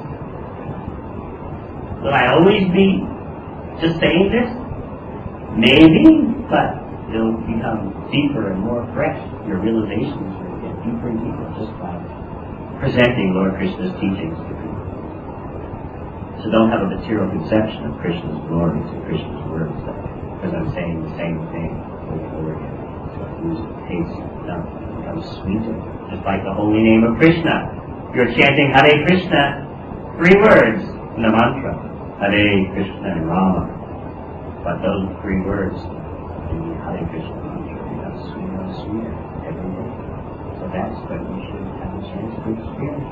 [SPEAKER 1] Will I always be just saying this? Maybe, but it'll become deeper and more fresh. Your realizations will get deeper and deeper just by presenting Lord Krishna's teachings to people. So don't have a material conception of Krishna's glories and Krishna's words, because I'm saying the same thing over and over again. So it loses taste, no, it becomes sweeter. Just like the holy name of Krishna. You're chanting Hare Krishna, three words in the mantra. Hare Krishna and Rama. But those three words in the Hare Krishna mantra become sweeter and sweeter every day. So that's what you should have a chance to experience.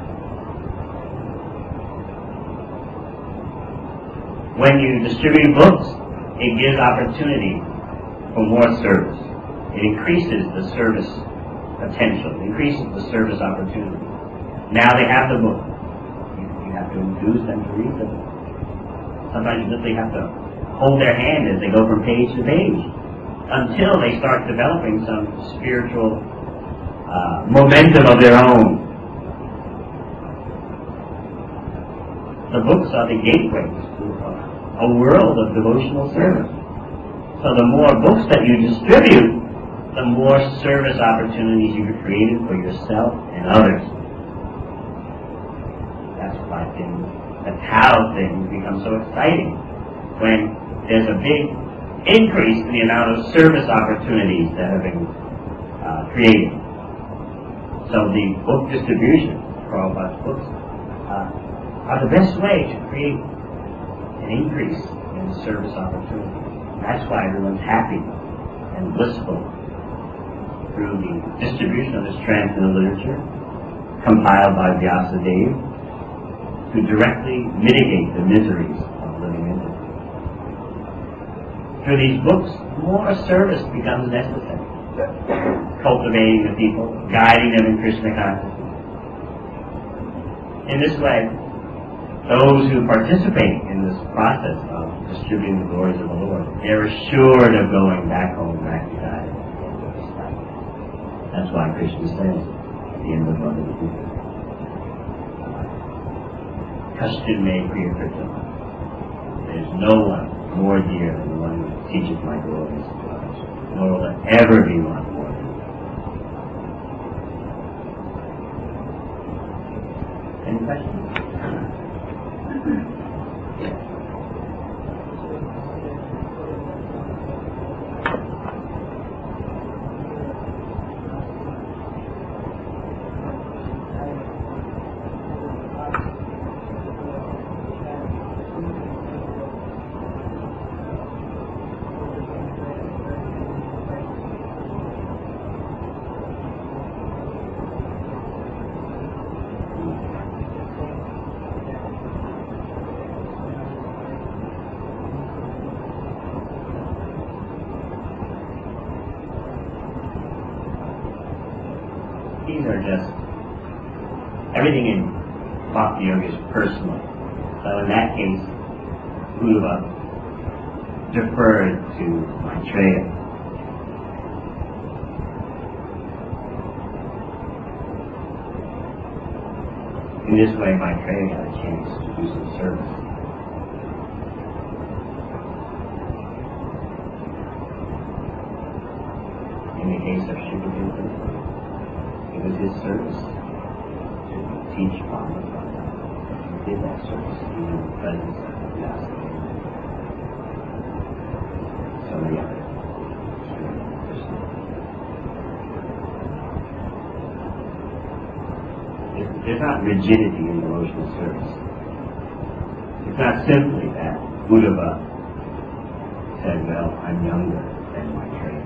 [SPEAKER 1] When you distribute books, it gives opportunity for more service. It increases the service potential. It increases the service opportunity. Now they have the book. You, you have have to induce them to read them. Sometimes you literally have to hold their hand as they go from page to page until they start developing some spiritual uh, momentum of their own. The books are the gateways to a world of devotional service. So the more books that you distribute, the more service opportunities you have created for yourself and others. That's why things, that's how things become so exciting. When there's a big increase in the amount of service opportunities that have been uh, created. So the book distribution, Prabhupada's books, uh, are the best way to create an increase in service opportunities. That's why everyone's happy and blissful through the distribution of this transcendental literature compiled by Vyasadeva to directly mitigate the miseries of living into it. Through these books, more service becomes necessary. Cultivating the people, guiding them in Krishna consciousness. In this way, those who participate in this process of distributing the glories of the Lord, they're assured of going back home, back to God at the end of this life. That's why Krishna says at the end of Bhagavad Gita, Kashtin me priya Krishna. There's no one more dear than the one who teaches my glories to others. Nor will there ever be one more than me. Any questions? These are just, everything in Bhakti Yoga is personal. So in that case, Uddhava deferred to Maitreya. In this way, Maitreya got a chance to do some service. In the case of Shukadeva, it was his service to teach Bhagavad. He did that service even in the presence of Vyasadeva. So many others. There's not rigidity in devotional service. It's not simply that Uddhava said, well, I'm younger than Maitreya.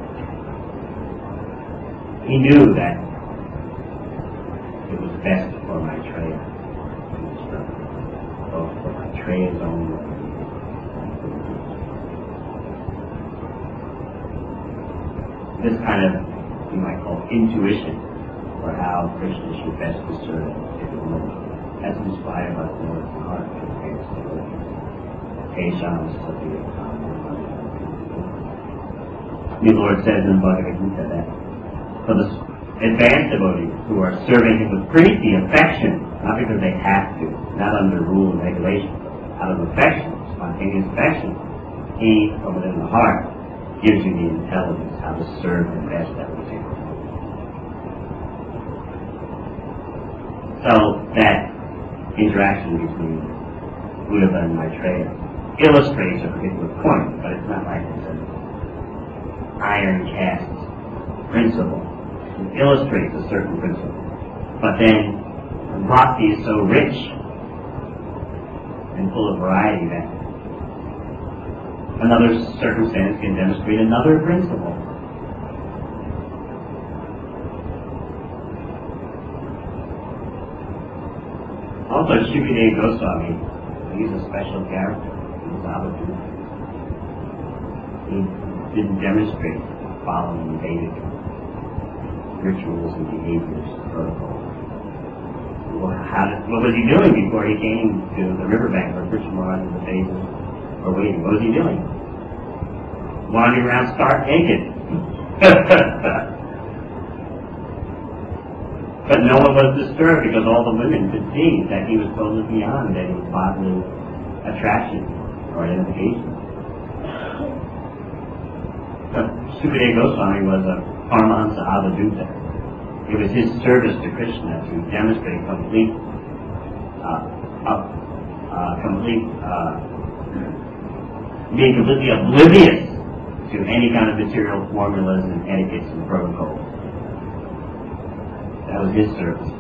[SPEAKER 1] He knew that it was best for Maitreya to instruct, both for Maitreya's own way and for the group. This kind of, you might call, intuition for how Krishna should best be served in the world has inspired by the Lord's heart to advance the world. Kesham Satya The Lord says in Bhagavad Gita that for the advanced devotees who are serving him with preeti, affection, not because they have to, not under rule and regulation, but out of affection, spontaneous affection, he, from within the heart, gives you the intelligence how to serve him best that was able. So that interaction between Uddhava and Maitreya illustrates a particular point, but it's not like it's an iron cast principle. It illustrates a certain principle. But then Bhakti is so rich and full of variety that another circumstance can demonstrate another principle. Also, Shukadeva Goswami, he's a special character. He's Avadhuta. He didn't demonstrate following Vedic rituals and behaviors, protocols. Well, how did, What was he doing before he came to the riverbank where Krishna Maharaj and the sages were waiting? What was he doing? Wandering around stark naked. But no one was disturbed because all the women could see that he was totally beyond any bodily attraction or identification. But Sukadeva Goswami was a Paramahansa Avadhuta. It was his service to Krishna to demonstrate complete, uh, uh, uh, complete, uh, being completely oblivious to any kind of material formulas and etiquettes and protocols. That was his service.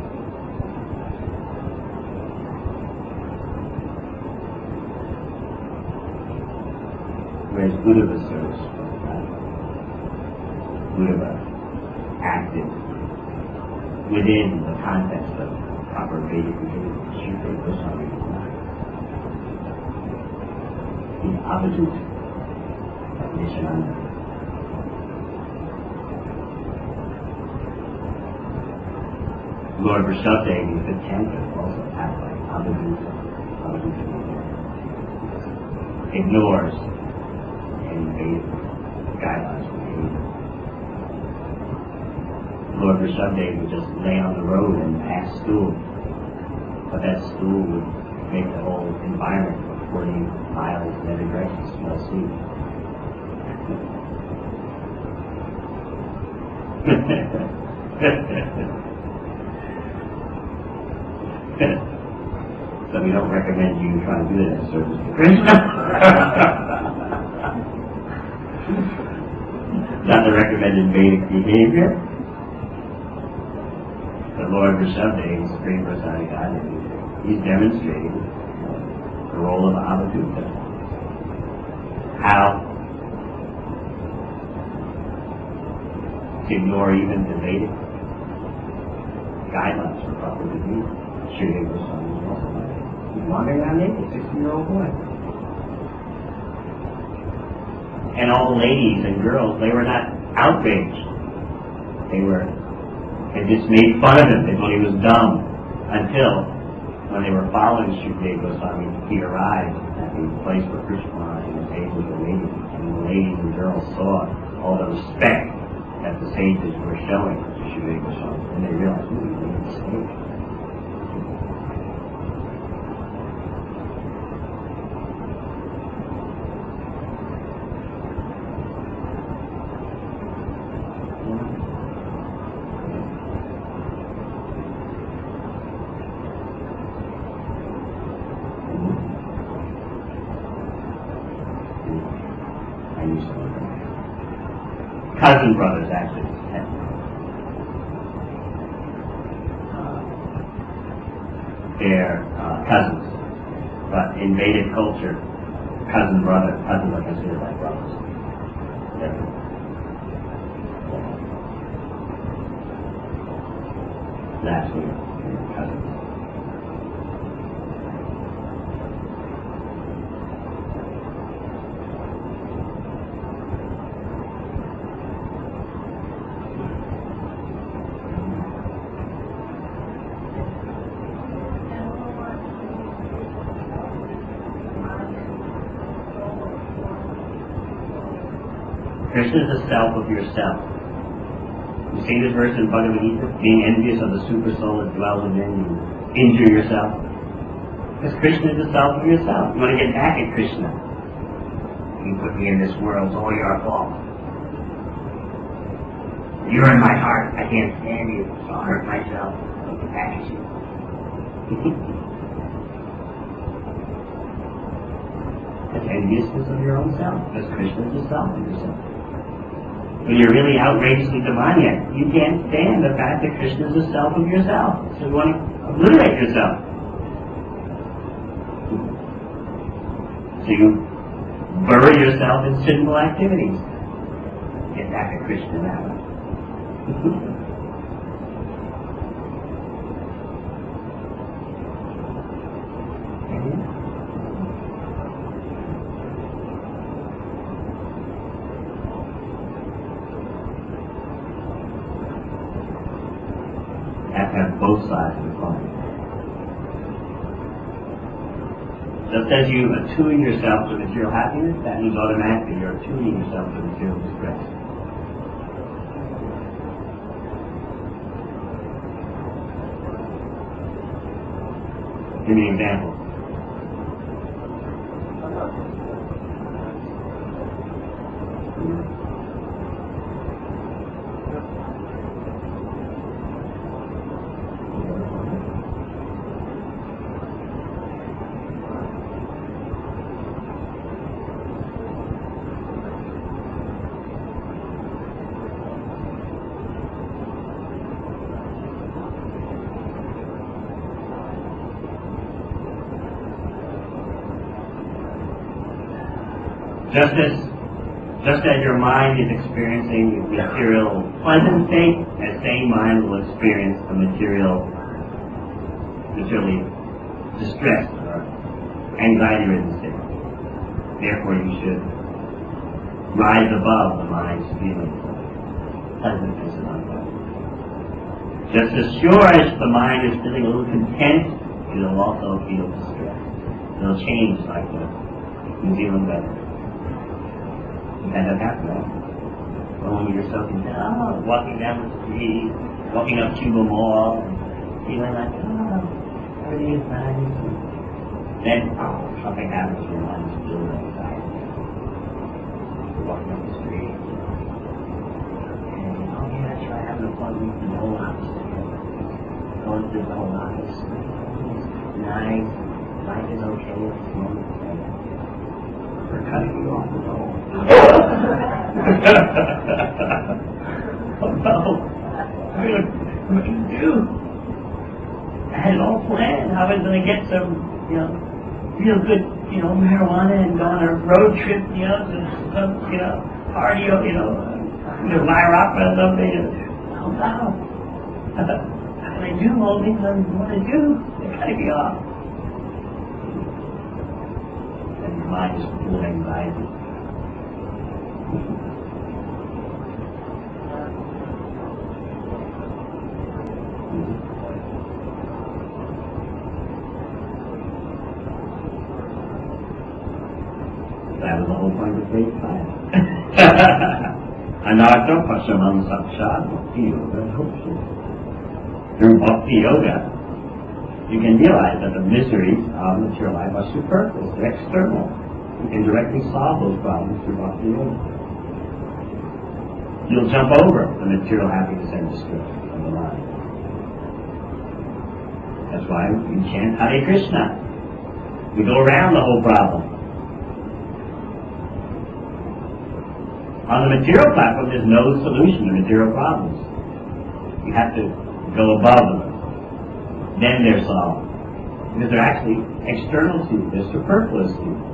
[SPEAKER 1] Whereas Uddhava's service was not. Uddhava acted within the context of proper Vedic behavior. Sukadeva Goswami was not. He's Avadhuta of Nishananda. Lord Vrishabhdev, the Tantra, also acts like Avadhuta. Avadhuta ignores any Vedic guidelines for behavior. Lord Vrishabhdev would just lay on the road and pass stool, but that stool would make the whole environment for forty miles in every direction smell sweet. So we don't recommend you try to do that in service to Krishna. Not the recommended Vedic behavior. The Lord Vrishabhdev, the Supreme Personality Godhead, he's demonstrating the role of Avadhuta. How to ignore even the Vedic guidelines for proper behavior. Sukadeva Goswami was also like that. He's wandering around naked, sixteen-year-old boy. And all the ladies and girls, they were not outraged. They were, they just made fun of him. They thought he was dumb. Until, when they were following Sukadeva Goswami, he arrived at the place where Krishna Maharaj and the sages were waiting. And the ladies and girls saw all the respect that the sages were showing to Sukadeva Goswami. And they realized, ooh, he made a mistake. Cousin brothers, actually. Uh, they're uh, cousins. But in Vedic culture, cousin brother, cousins are considered like brothers. They're, they're actually cousins. Krishna is the self of yourself. You see this verse in Bhagavad Gita? Being envious of the super soul that dwells within you, injure yourself. Because Krishna is the self of yourself. You want to get back at Krishna. You put me in this world, it's all your fault. You're in my heart, I can't stand you, so I'll hurt myself. I'll get back at you. That's enviousness of your own self, because Krishna is the self of yourself. When you're really outrageously demoniac, you can't stand the fact that Krishna is the self of yourself. So you want to obliterate yourself. So you bury yourself in sinful activities. Get back at Krishna that way. Have to have both sides of the coin. Just as you attune yourself to material happiness, that means automatically you're attuning yourself to material distress. Give me an example. Just as, just as your mind is experiencing the material pleasant state, that same mind will experience the material, materially distressed or anxiety-ridden state. Therefore, you should rise above the mind's feelings of pleasantness and unpleasantness. Just as sure as the mind is feeling a little content, it'll also feel distressed. It'll change like the New Zealand weather. And that happened, right? Going yourself into, oh, walking down the street, walking up Cuba Mall, and feeling like, oh, everything is nice. And then, oh, something happens, your mind is filled with anxiety. You're walking up the street, and, oh yeah, that's right, having a fun week in the whole office. Going through the whole office. It's nice, life is okay at this moment. For cutting you off the roll. Oh no! What are you going to do? I had it all planned. I was going to get some, you know, real good, you know, marijuana and go on a road trip, you know, to some, you know, party, you know, you know, Lyra Opera or something. Oh no! How can I do all these things I want to do? They got to be off. And your mind is full of anxiety. That was the whole point of faith class. Anartha Pasamam Sakshat Bhakti Yoga Hoshi. Through Bhakti Yoga, you can realize that the miseries of material life are superfluous, they're external. You can directly solve those problems through Bhakti Yoga. You'll jump over the material happiness and distress of the mind. That's why we chant Hare Krishna. We go around the whole problem. On the material platform, there's no solution to material problems. You have to go above them. Then they're solved. Because they're actually external to you. They're superfluous to you.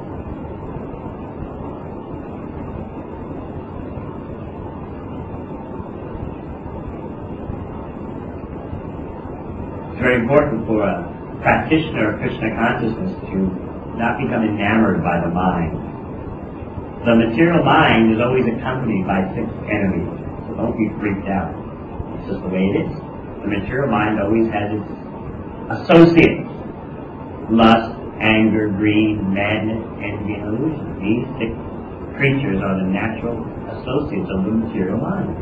[SPEAKER 1] It's very important for a practitioner of Krishna consciousness to not become enamored by the mind. The material mind is always accompanied by six enemies, so don't be freaked out. It's just the way it is. The material mind always has its associates. Lust, anger, greed, madness, envy, and illusion. These six creatures are the natural associates of the material mind.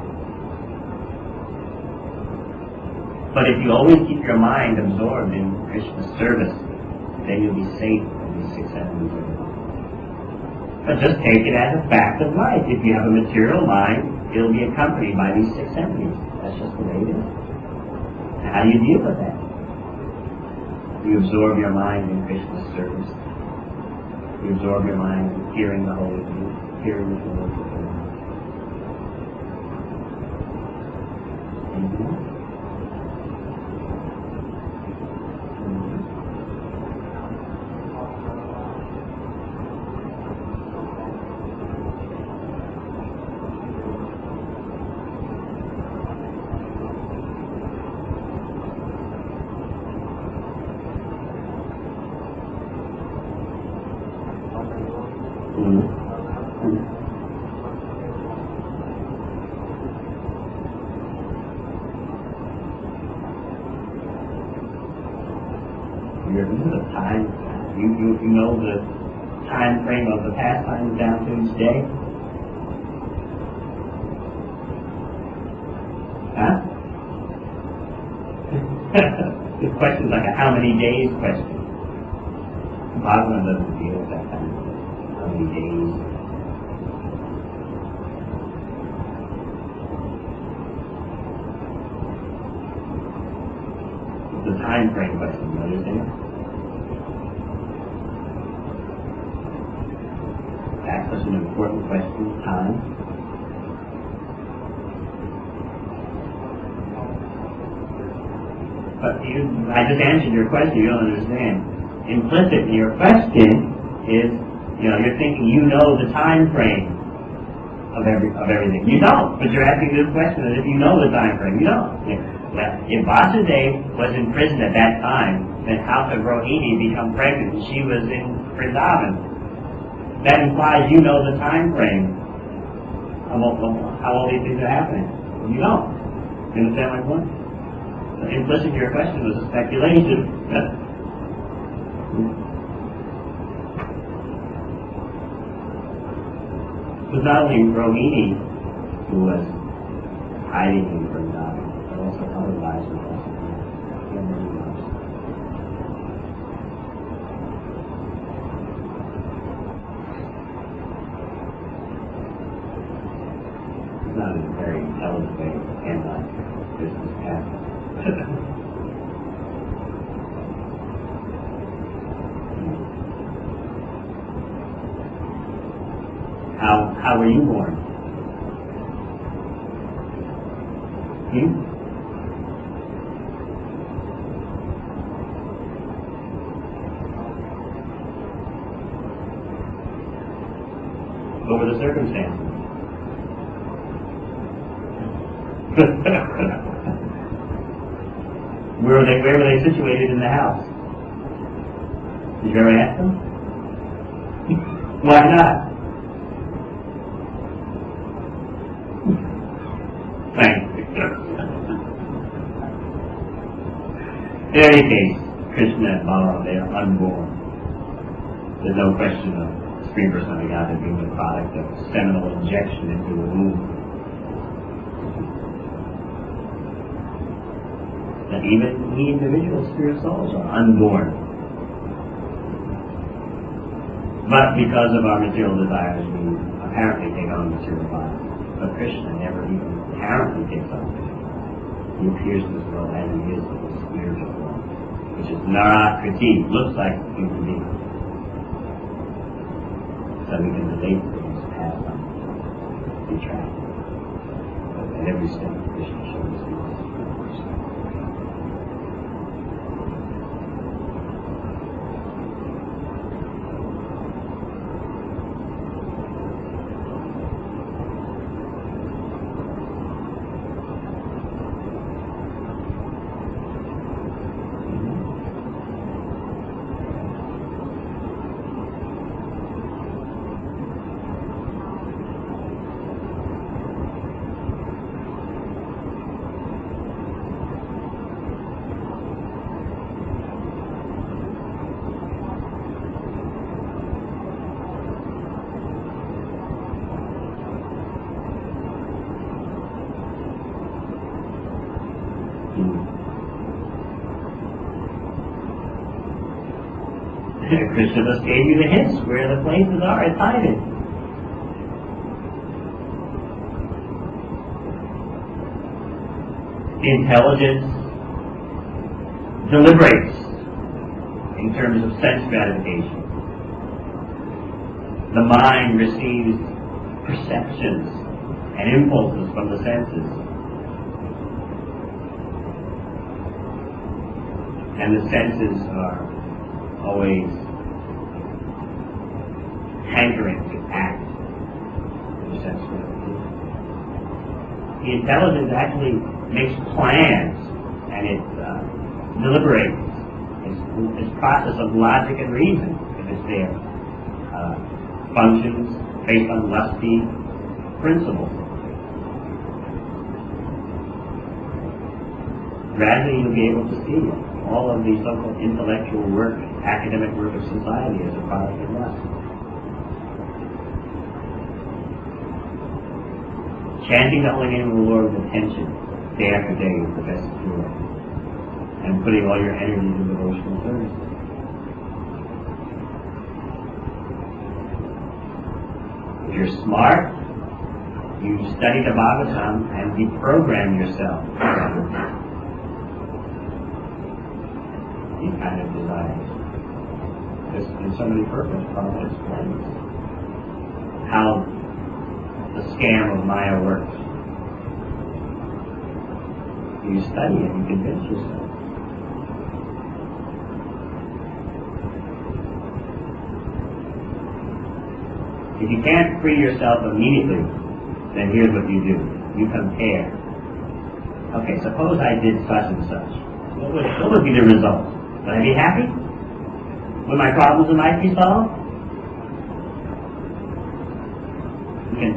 [SPEAKER 1] But if you always keep your mind absorbed in Krishna's service, then you'll be safe from these six enemies of the mind. But just take it as a fact of life. If you have a material mind, it'll be accompanied by these six enemies. That's just the way it is. Now, how do you deal with that? You absorb your mind in Krishna's service. You absorb your mind in hearing the Holy Truth, hearing the words of God. Mm-hmm. You're in the time You, you, you know the time frame of the pastimes down to each day? Huh? This question's like a how many days question. Bhagwan doesn't deal with that kind of thing. How many days? It's a time frame question, you understand? That's such an important question, time. But you, I just answered your question, you don't understand. Implicit in your question is, you know, you're thinking you know the time frame of every of everything. You don't, but you're asking this question as if you know the time frame. You don't. Well, if Vasudeva was in prison at that time, then how could Rohini become pregnant? She was in Vrindavan. That implies you know the time frame of how all these things are happening. You don't. You understand my point? Implicit in your question was a speculation. It was not only Rohini who was hiding in Vrindavan, but also other lives were also It's not a very intelligent way to analyze business path. How how were you born? Hmm? What were the circumstances? Where were they where were they situated in the house? Did you ever ask them? Why not? Thanks. In any case, Krishna and Balaram, they are unborn. There's no question of Supreme Personality of Godhead being the product of seminal injection into the womb. That even the individual spirit souls are unborn. But because of our material desires, we apparently take on material bodies. But Krishna never even apparently takes on material bodies. He appears in this world as he is in the spiritual world, which is Narakriti, looks like a human being. So we can relate to his past on be tracked. But at every step, Krishna shows us. Krishna just gave you the hints where the places are. It's hiding. Intelligence deliberates in terms of sense gratification. The mind receives perceptions and impulses from the senses. And the senses are always hankering to act for sense gratification. The intelligence actually makes plans and it uh, deliberates. It's this process of logic and reason, if it's there, uh, functions based on lusty principles. gradually you'll be able to see all of the so-called intellectual work, academic work of society as a product of lust. Chanting the holy name of the Lord with attention, day after day, is the best cure. And putting all your energy into devotional service. If you're smart, you study the Bhagavatam and deprogram yourself from these kind of desires. There's, there's so many purposes, Prabhupada explains how the scam of Maya works. You study it, you convince yourself. If you can't free yourself immediately, then here's what you do. You compare. Okay, suppose I did such and such. What would, what would be the result? Would I be happy? Would my problems in life be solved? You can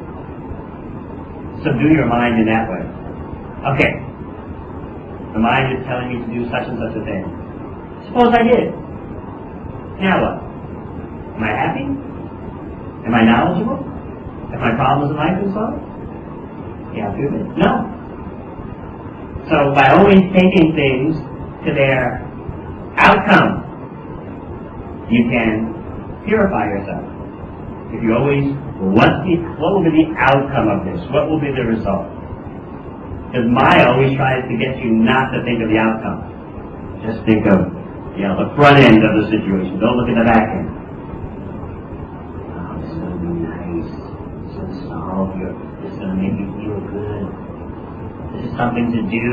[SPEAKER 1] subdue your mind in that way. Okay. The mind is telling me to do such and such a thing. Suppose I did. Now what? Am I happy? Am I knowledgeable? Have my problems in life been solved? Yeah, do it. No. So by always taking things to their outcome, you can purify yourself. If you always, what's the, what will be the outcome of this? What will be the result? Because Maya always tries to get you not to think of the outcome. Just think of, you know, the front end of the situation. Don't look at the back end. Oh, this is going to be nice. This is going to solve your, this is going to make you feel good. This is something to do.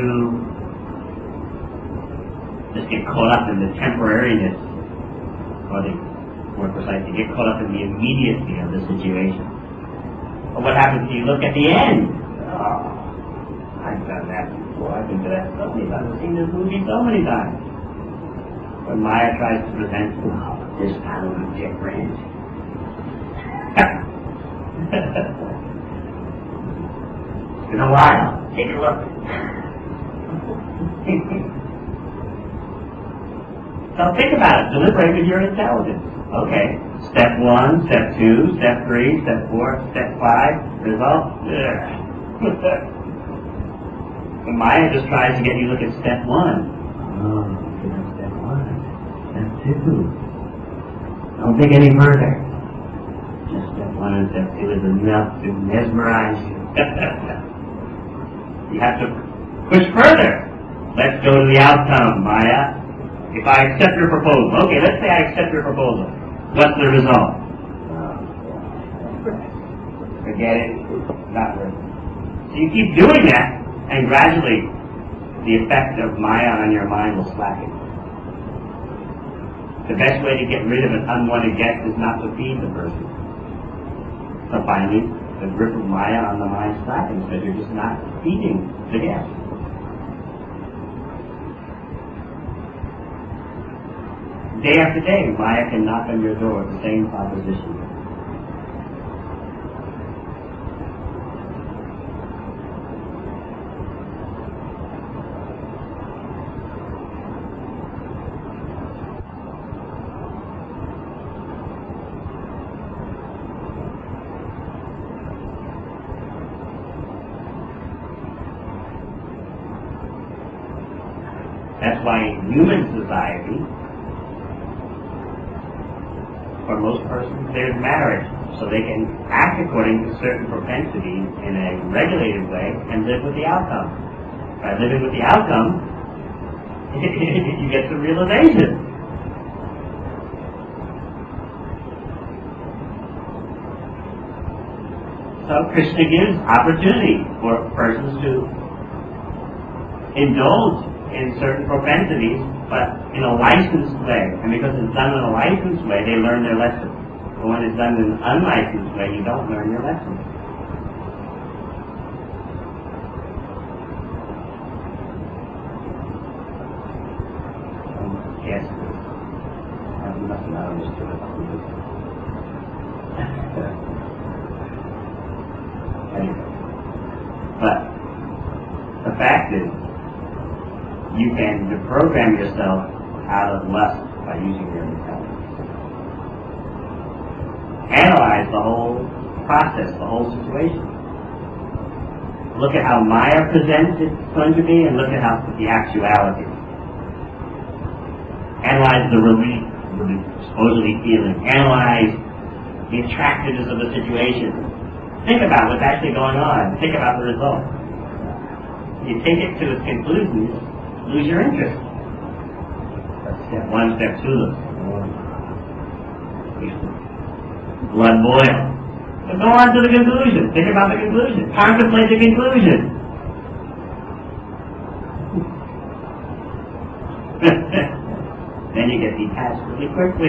[SPEAKER 1] Just get caught up in the temporariness, or the, more precisely, get caught up in the immediacy of the situation. But what happens if you look at the end? Oh, I've done that before. I've been to that so many times. I've seen this movie so many times. When Maya tries to present, oh, this time will be different. It's been a while. Take a look. So think about it. Deliberate with your intelligence. Okay. Step one, step two, step three, step four, step five. Result? When Maya just tries to get you to look at step one. Oh, look at step one. Step two. Don't think any further. Just step one and step two is enough to mesmerize you. You have to push further. Let's go to the outcome, Maya. If I accept your proposal, okay, let's say I accept your proposal. What's the result? Forget it. Not worth it. So you keep doing that, and gradually the effect of Maya on your mind will slacken. The best way to get rid of an unwanted guest is not to feed the person. So finally, the grip of Maya on the mind slackens because you're just not feeding the guest. Day after day, Maya can knock on your door with the same proposition. That's why in human society, for most persons, there's marriage, so they can act according to certain propensities in a regulated way and live with the outcome. By living with the outcome, you get some realization. So Krishna gives opportunity for persons to indulge in certain propensities, but in a licensed way. And because it's done in a licensed way, they learn their lesson. But when it's done in an unlicensed way, you don't learn your lesson. Um, yes. I must not understood it. Anyway. But the fact is, you can deprogram yourself out of lust by using your intelligence. Analyze the whole process, the whole situation. Look at how Maya presents it's going to be, and look at how the actuality. Analyze the relief you're supposedly feeling. Analyze the attractiveness of the situation. Think about what's actually going on. Think about the result. You take it to its conclusion, you lose your interest. That's step one, step two. Blood boil. But go on to the conclusion. Think about the conclusion. Contemplate the conclusion. Then you get detached really quickly.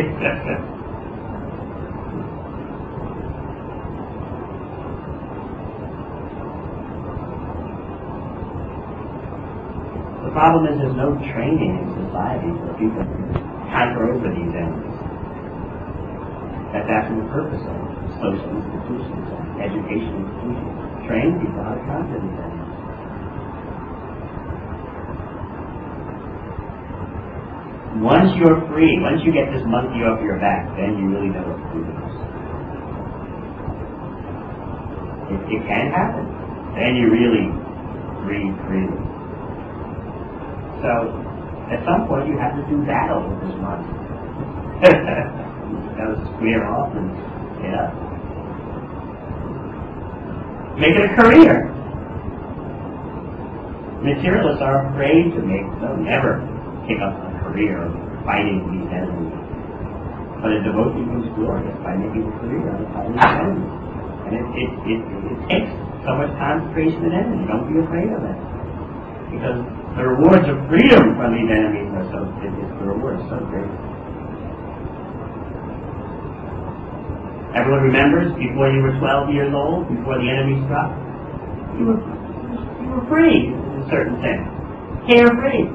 [SPEAKER 1] The problem is there's no training in society for people to conquer over these enemies. That's actually the purpose of social institutions and educational institutions. Train people how to conquer these enemies. Once you're free, once you get this monkey off your back, then you really know what to do with this. It, it can happen. Then you really breathe freely. So, at some point you have to do battle with this monster. You got to square off and get up. Make it a career. Materialists are afraid to make, they'll never pick up a career of fighting these enemies. But a devotee moves glorious by making a career out of fighting these enemies. And it, it, it, it takes so much concentration and energy. Don't be afraid of it. Because the rewards of freedom from these enemies are so, it, it, the rewards are so great. Everyone remembers before you were twelve years old, before the enemy struck, you were, you were free in a certain sense. Carefree.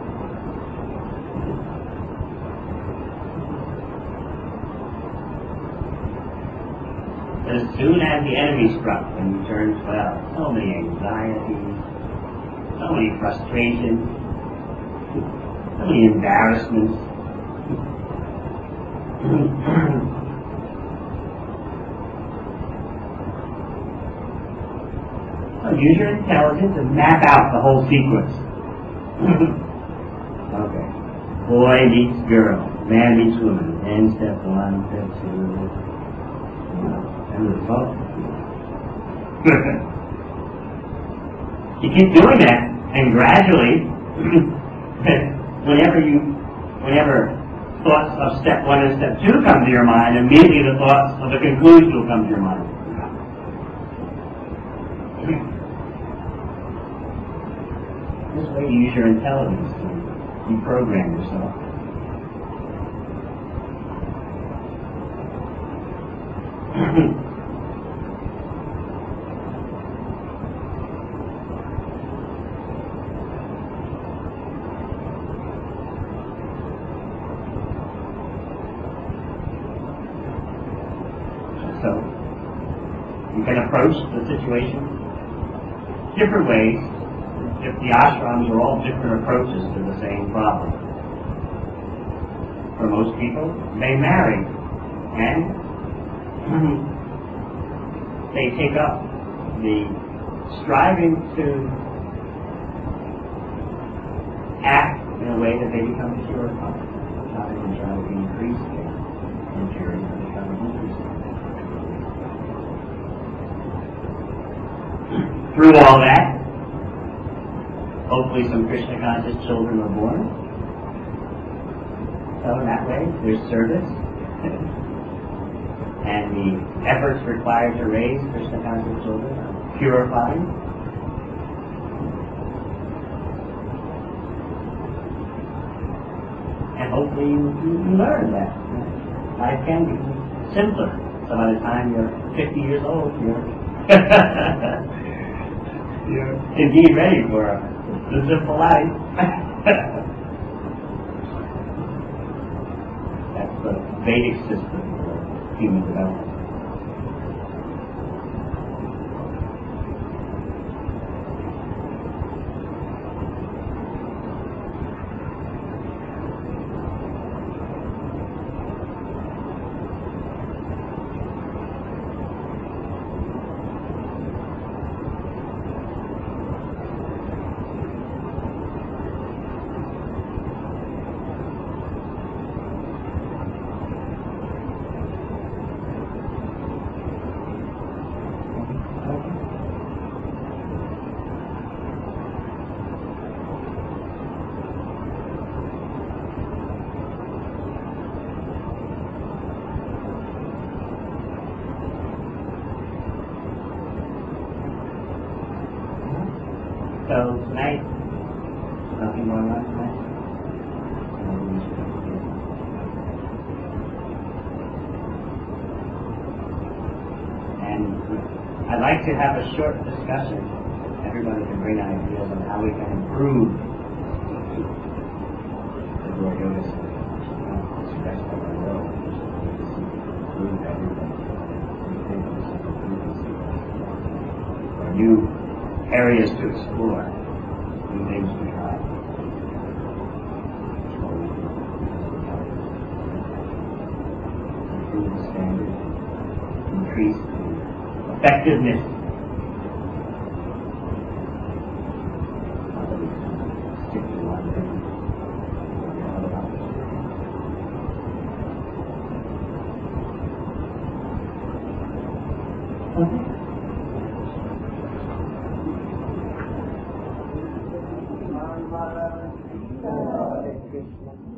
[SPEAKER 1] But as soon as the enemy struck, when you turned twelve, so many anxieties, so many frustrations, so many embarrassments. So use your intelligence and map out the whole sequence. Okay. Boy meets girl, man meets woman, and step one, step two, and the result. You keep doing that, and gradually, whenever you, whenever thoughts of step one and step two come to your mind, immediately the thoughts of the conclusion will come to your mind. This way you use your intelligence to deprogram yourself. So, you can approach the situation different ways. If the ashrams are all different approaches to the same problem. For most people, they marry and they take up the striving to act in a way that they become purified. Not even try to increase their impurity, but try to increase it. Through all that, hopefully some Krishna conscious children are born. So in that way, there's service. And the efforts required to raise Krishna conscious children are purifying. And hopefully you, you learn that life can be simpler. So by the time you're fifty years old, you're, you're indeed ready for a the simple life. That's the Vedic system for human development. like to have a short discussion. Everybody can bring ideas on how we can improve the Lord Yoga Center. Suggest that we will improve everybody. Or new areas to explore, new things to try. Improve the standard, increase the effectiveness. Stick to one thing. Okay.